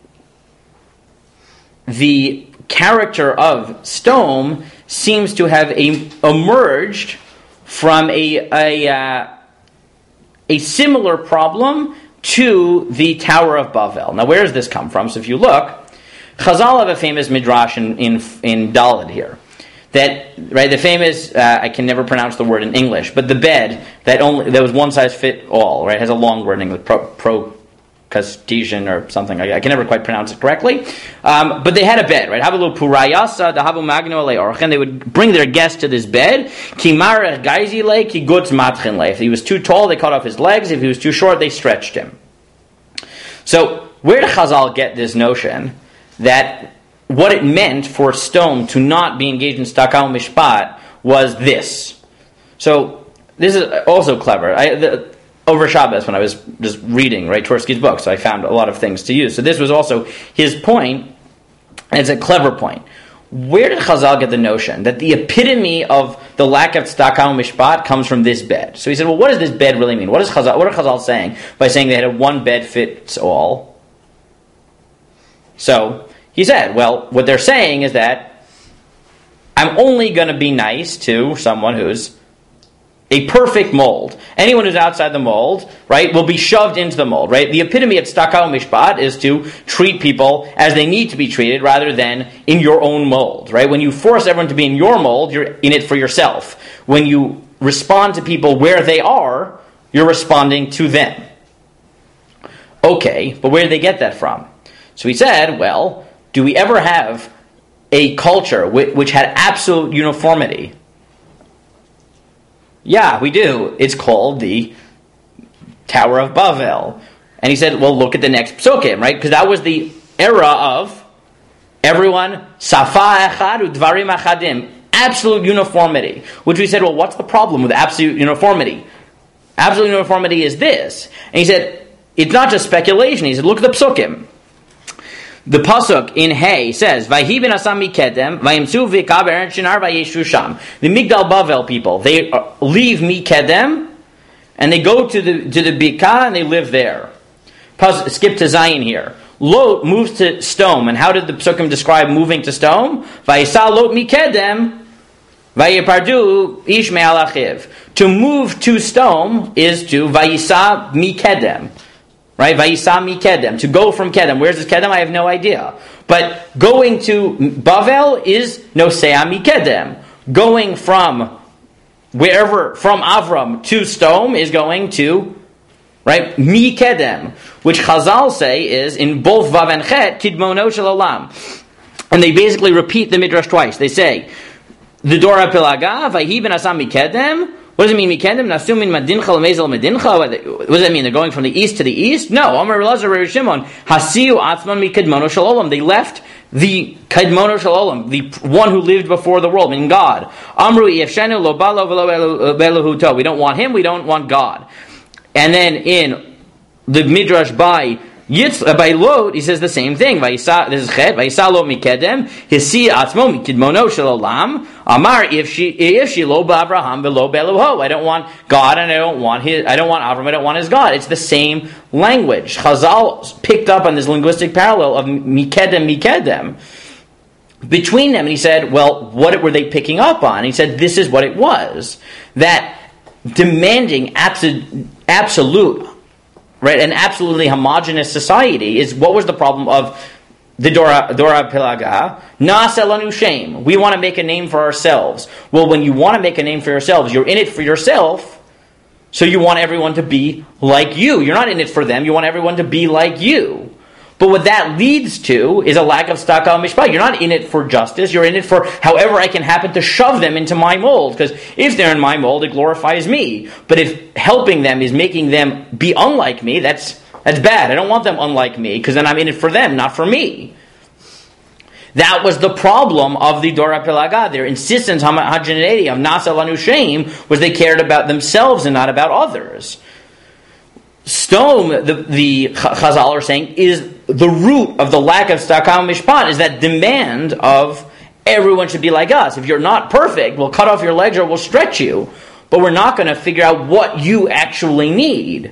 A: the character of Sdom seems to have emerged from a similar problem to the Tower of Bavel. Now, where does this come from? So if you look, Chazal have a famous midrash in Daled here. That, right, the famous, I can never pronounce the word in English, but the bed that was one size fit all, right, has a long word in English, procastesian or something. I can never quite pronounce it correctly. But they had a bed, right? Havalu purayasa, dahavu magno le'orchen. They would bring their guest to this bed. Ki marech gaizi le, ki gutz matchen le. If he was too tall, they cut off his legs. If he was too short, they stretched him. So, where did Chazal get this notion that what it meant for Sdom to not be engaged in tzedakah mishpat was this? So, this is also clever. Over Shabbos, when I was just reading, right, Tversky's book, so I found a lot of things to use. So this was also his point, and it's a clever point. Where did Chazal get the notion that the epitome of the lack of tzedakah mishpat comes from this bed? So he said, well, what does this bed really mean? What are Chazal saying by saying they had a one bed fits all? So he said, well, what they're saying is that I'm only going to be nice to someone who's a perfect mold. Anyone who's outside the mold, right, will be shoved into the mold, right? The epitome of tzedakah mishpat is to treat people as they need to be treated rather than in your own mold, right? When you force everyone to be in your mold, you're in it for yourself. When you respond to people where they are, you're responding to them. Okay, but where did they get that from? So he said, well, do we ever have a culture which had absolute uniformity? Yeah, we do. It's called the Tower of Bavel. And he said, well, look at the next psukim, right? Because that was the era of everyone, safa echad udvarim achadim, absolute uniformity. Which we said, well, what's the problem with absolute uniformity? Absolute uniformity is this. And he said, it's not just speculation. He said, look at the psukim. The pasuk in Hay says, "Vayhi ben asam mikedem, vayimtzu v'ikav eren shinar vayeshu sham." The Migdal Bavel people, they leave Mikedem and they go to the Bika and they live there. Skip to Zion here. Lot moves to Sdom, and how did the psukim describe moving to Sdom? Vayisa Lot Mikedem, vayepardu ish me'al achiv. To move to Sdom is to Vayisa Mikedem. Right? Vayisa Mikedem. To go from Kedem. Where's this Kedem? I have no idea. But going to Bavel is Nosea Mikedem. Going from wherever, from Avram to Sdom is going to, right, Mikedem. Which Chazal say is, in both Vav and Chet, Kidmono Shel Olam. And they basically repeat the Midrash twice. They say, the Dora Pilaga, Vayhi ben Asam Mikedem, What does it mean, Mikedem? Nasumin Madincha Lemezel Medincha? What does that mean? They're going from the east to the east? No. Amar Elazar Rabbi Shimon, Hasiu Atzman Mikadmono Shalom. They left the Kadmono Shalom, the one who lived before the world, meaning God. Amru Yefshenu Lo Balo Velo Beluhuto. We don't want him, we don't want God. And then in the Midrash by Lot, he says the same thing. This is Chet. Vayisalo Mikedem. Hisi Atzmo Mikidmono Shalolam. Amar Ifshi Lo B'Avraham V'Lo Beluho. I don't want God, and I don't want Avram. I don't want his God. It's the same language. Chazal picked up on this linguistic parallel of Mikedem. Between them, and he said, well, what were they picking up on? He said, this is what it was. That demanding absolute, right, an absolutely homogeneous society is what was the problem of the Dora Pilaga. Na'aseh lanu shem. We want to make a name for ourselves. Well, when you want to make a name for yourselves, you're in it for yourself, so you want everyone to be like you. You're not in it for them, you want everyone to be like you. But what that leads to is a lack of staka mishpat. You're not in it for justice. You're in it for however I can happen to shove them into my mold. Because if they're in my mold, it glorifies me. But if helping them is making them be unlike me, that's bad. I don't want them unlike me, because then I'm in it for them, not for me. That was the problem of the Dora Pilaga. Their insistence on homogeneity of Na'aseh lanu shem was they cared about themselves and not about others. Stone, the Chazal are saying, is the root of the lack of stakam mishpat, is that demand of everyone should be like us. If you're not perfect, we'll cut off your legs or we'll stretch you. But we're not going to figure out what you actually need.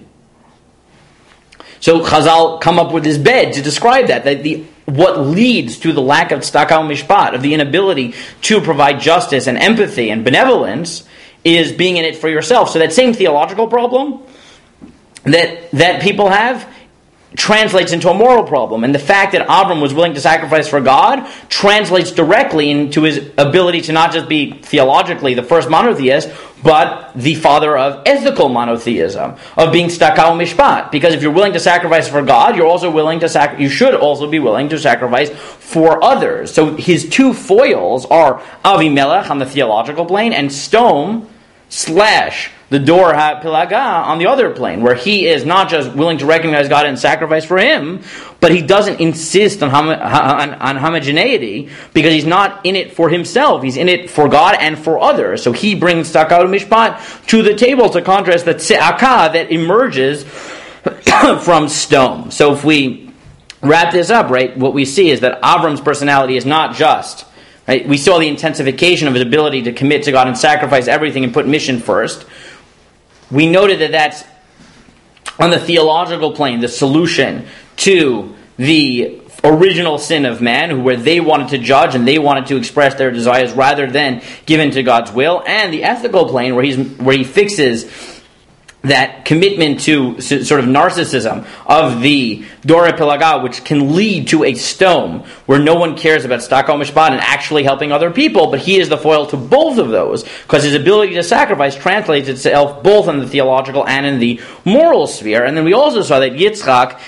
A: So Chazal come up with this bed to describe that what leads to the lack of stakam mishpat, of the inability to provide justice and empathy and benevolence, is being in it for yourself. So that same theological problem that people have translates into a moral problem. And the fact that Avram was willing to sacrifice for God translates directly into his ability to not just be theologically the first monotheist, but the father of ethical monotheism, of being stakal mishpat. Because if you're willing to sacrifice for God, you're also willing to you should also be willing to sacrifice for others. So his two foils are Avimelech on the theological plane and Stom / the Dor HaPilaga on the other plane, where he is not just willing to recognize God and sacrifice for him, but he doesn't insist on homogeneity, because he's not in it for himself. He's in it for God and for others. So he brings Stakal Mishpat to the table to contrast the Tze'akah that emerges from Stone. So if we wrap this up, right, what we see is that Avram's personality is not just, right, we saw the intensification of his ability to commit to God and sacrifice everything and put mission first. We noted that that's on the theological plane, the solution to the original sin of man, where they wanted to judge and they wanted to express their desires rather than given to God's will, and the ethical plane, where he fixes that commitment to sort of narcissism of the Dora Pilaga, which can lead to a stone where no one cares about Stakal Mishpat and actually helping other people, but he is the foil to both of those, because his ability to sacrifice translates itself both in the theological and in the moral sphere. And then we also saw that Yitzchak,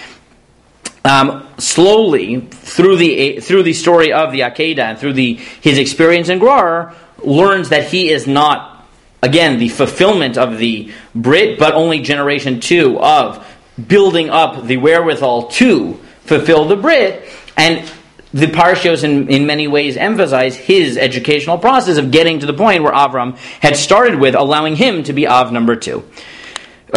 A: slowly, through the story of the Akedah and through his experience in Gerar, learns that he is not, again, the fulfillment of the Brit, but only generation 2 of building up the wherewithal to fulfill the Brit. And the Parashos in many ways emphasize his educational process of getting to the point where Avram had started with, allowing him to be Av number 2.